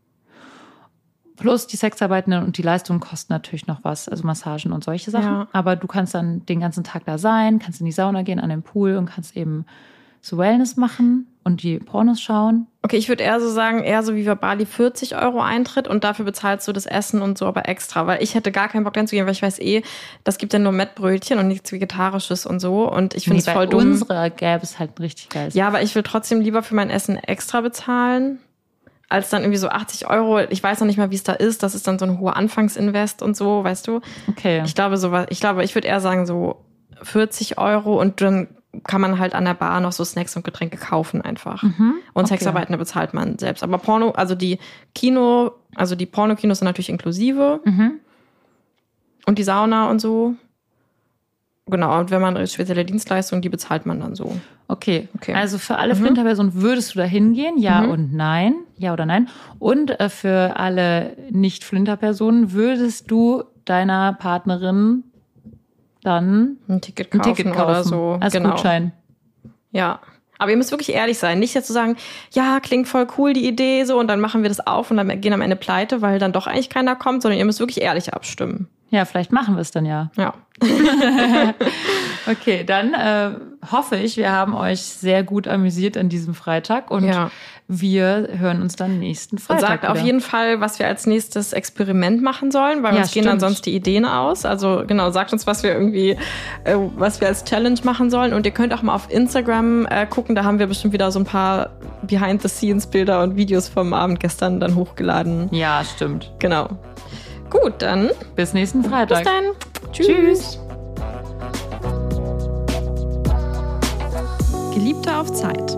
Plus die Sexarbeitenden und die Leistungen kosten natürlich noch was, also Massagen und solche Sachen. Ja. Aber du kannst dann den ganzen Tag da sein, kannst in die Sauna gehen, an den Pool und kannst eben so Wellness machen und die Pornos schauen. Okay, ich würde eher so sagen, eher so wie bei Bali vierzig Euro Eintritt und dafür bezahlst du das Essen und so aber extra, weil ich hätte gar keinen Bock dahin zu gehen, weil ich weiß eh, das gibt ja nur Mettbrötchen und nichts Vegetarisches und so und ich finde es Nee, voll bei dumm. unserer gäbe es halt ein richtig geiles. Ja, aber ich will trotzdem lieber für mein Essen extra bezahlen, als dann irgendwie so achtzig Euro. Ich weiß noch nicht mal, wie es da ist. Das ist dann so ein hoher Anfangsinvest und so, weißt du? Okay. Ich glaube, so was, ich glaube, ich würde eher sagen so vierzig Euro und dann kann man halt an der Bar noch so Snacks und Getränke kaufen einfach. Mhm. Und Okay. Sexarbeitende bezahlt man selbst. Aber Porno, also die Kino, also die Pornokinos sind natürlich inklusive Mhm. und die Sauna und so. genau, und wenn man spezielle Dienstleistungen, die bezahlt man dann so. Okay, okay. Also für alle Mhm. Flinterpersonen würdest du da hingehen? Ja Mhm. und nein? Ja oder nein? Und äh, für alle Nicht-Flinter-Personen würdest du deiner Partnerin dann ein Ticket ein kaufen, Ticket kaufen oder so. als genau. Gutschein? Ja. Aber ihr müsst wirklich ehrlich sein. Nicht jetzt zu sagen, ja, klingt voll cool, die Idee, so, und dann machen wir das auf und dann gehen am Ende pleite, weil dann doch eigentlich keiner kommt, sondern ihr müsst wirklich ehrlich abstimmen. Ja, vielleicht machen wir es dann ja. Ja. Okay, dann äh, hoffe ich, wir haben euch sehr gut amüsiert an diesem Freitag und Ja. wir hören uns dann nächsten Und Freitag sagt wieder. auf jeden Fall, was wir als nächstes Experiment machen sollen, weil Ja, uns gehen dann stimmt. sonst die Ideen aus. Also genau, sagt uns, was wir irgendwie, äh, was wir als Challenge machen sollen. Und ihr könnt auch mal auf Instagram äh, gucken, da haben wir bestimmt wieder so ein paar Behind-the-Scenes-Bilder und Videos vom Abend gestern dann hochgeladen. Ja, stimmt. Genau. Gut, dann Bis nächsten Freitag. bis dann. Tschüss. Tschüss. Geliebte auf Zeit.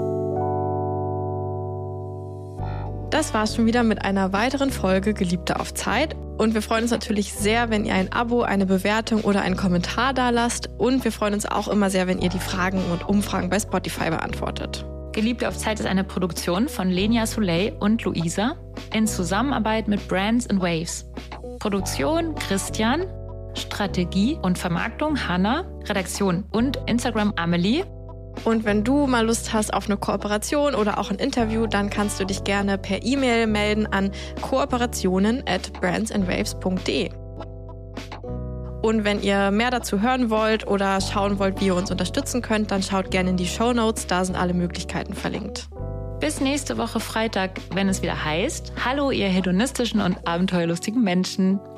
Das war's schon wieder mit einer weiteren Folge Geliebte auf Zeit. Und wir freuen uns natürlich sehr, wenn ihr ein Abo, eine Bewertung oder einen Kommentar dalasst. Und wir freuen uns auch immer sehr, wenn ihr die Fragen und Umfragen bei Spotify beantwortet. Geliebte auf Zeit ist eine Produktion von Lenia Soleil und Luisa in Zusammenarbeit mit Brands and Waves. Produktion Christian, Strategie und Vermarktung Hanna, Redaktion und Instagram Amelie. Und wenn du mal Lust hast auf eine Kooperation oder auch ein Interview, dann kannst du dich gerne per E-Mail melden an kooperationen at brandsandwaves punkt de. Und wenn ihr mehr dazu hören wollt oder schauen wollt, wie ihr uns unterstützen könnt, dann schaut gerne in die Shownotes, da sind alle Möglichkeiten verlinkt. Bis nächste Woche Freitag, wenn es wieder heißt, hallo ihr hedonistischen und abenteuerlustigen Menschen.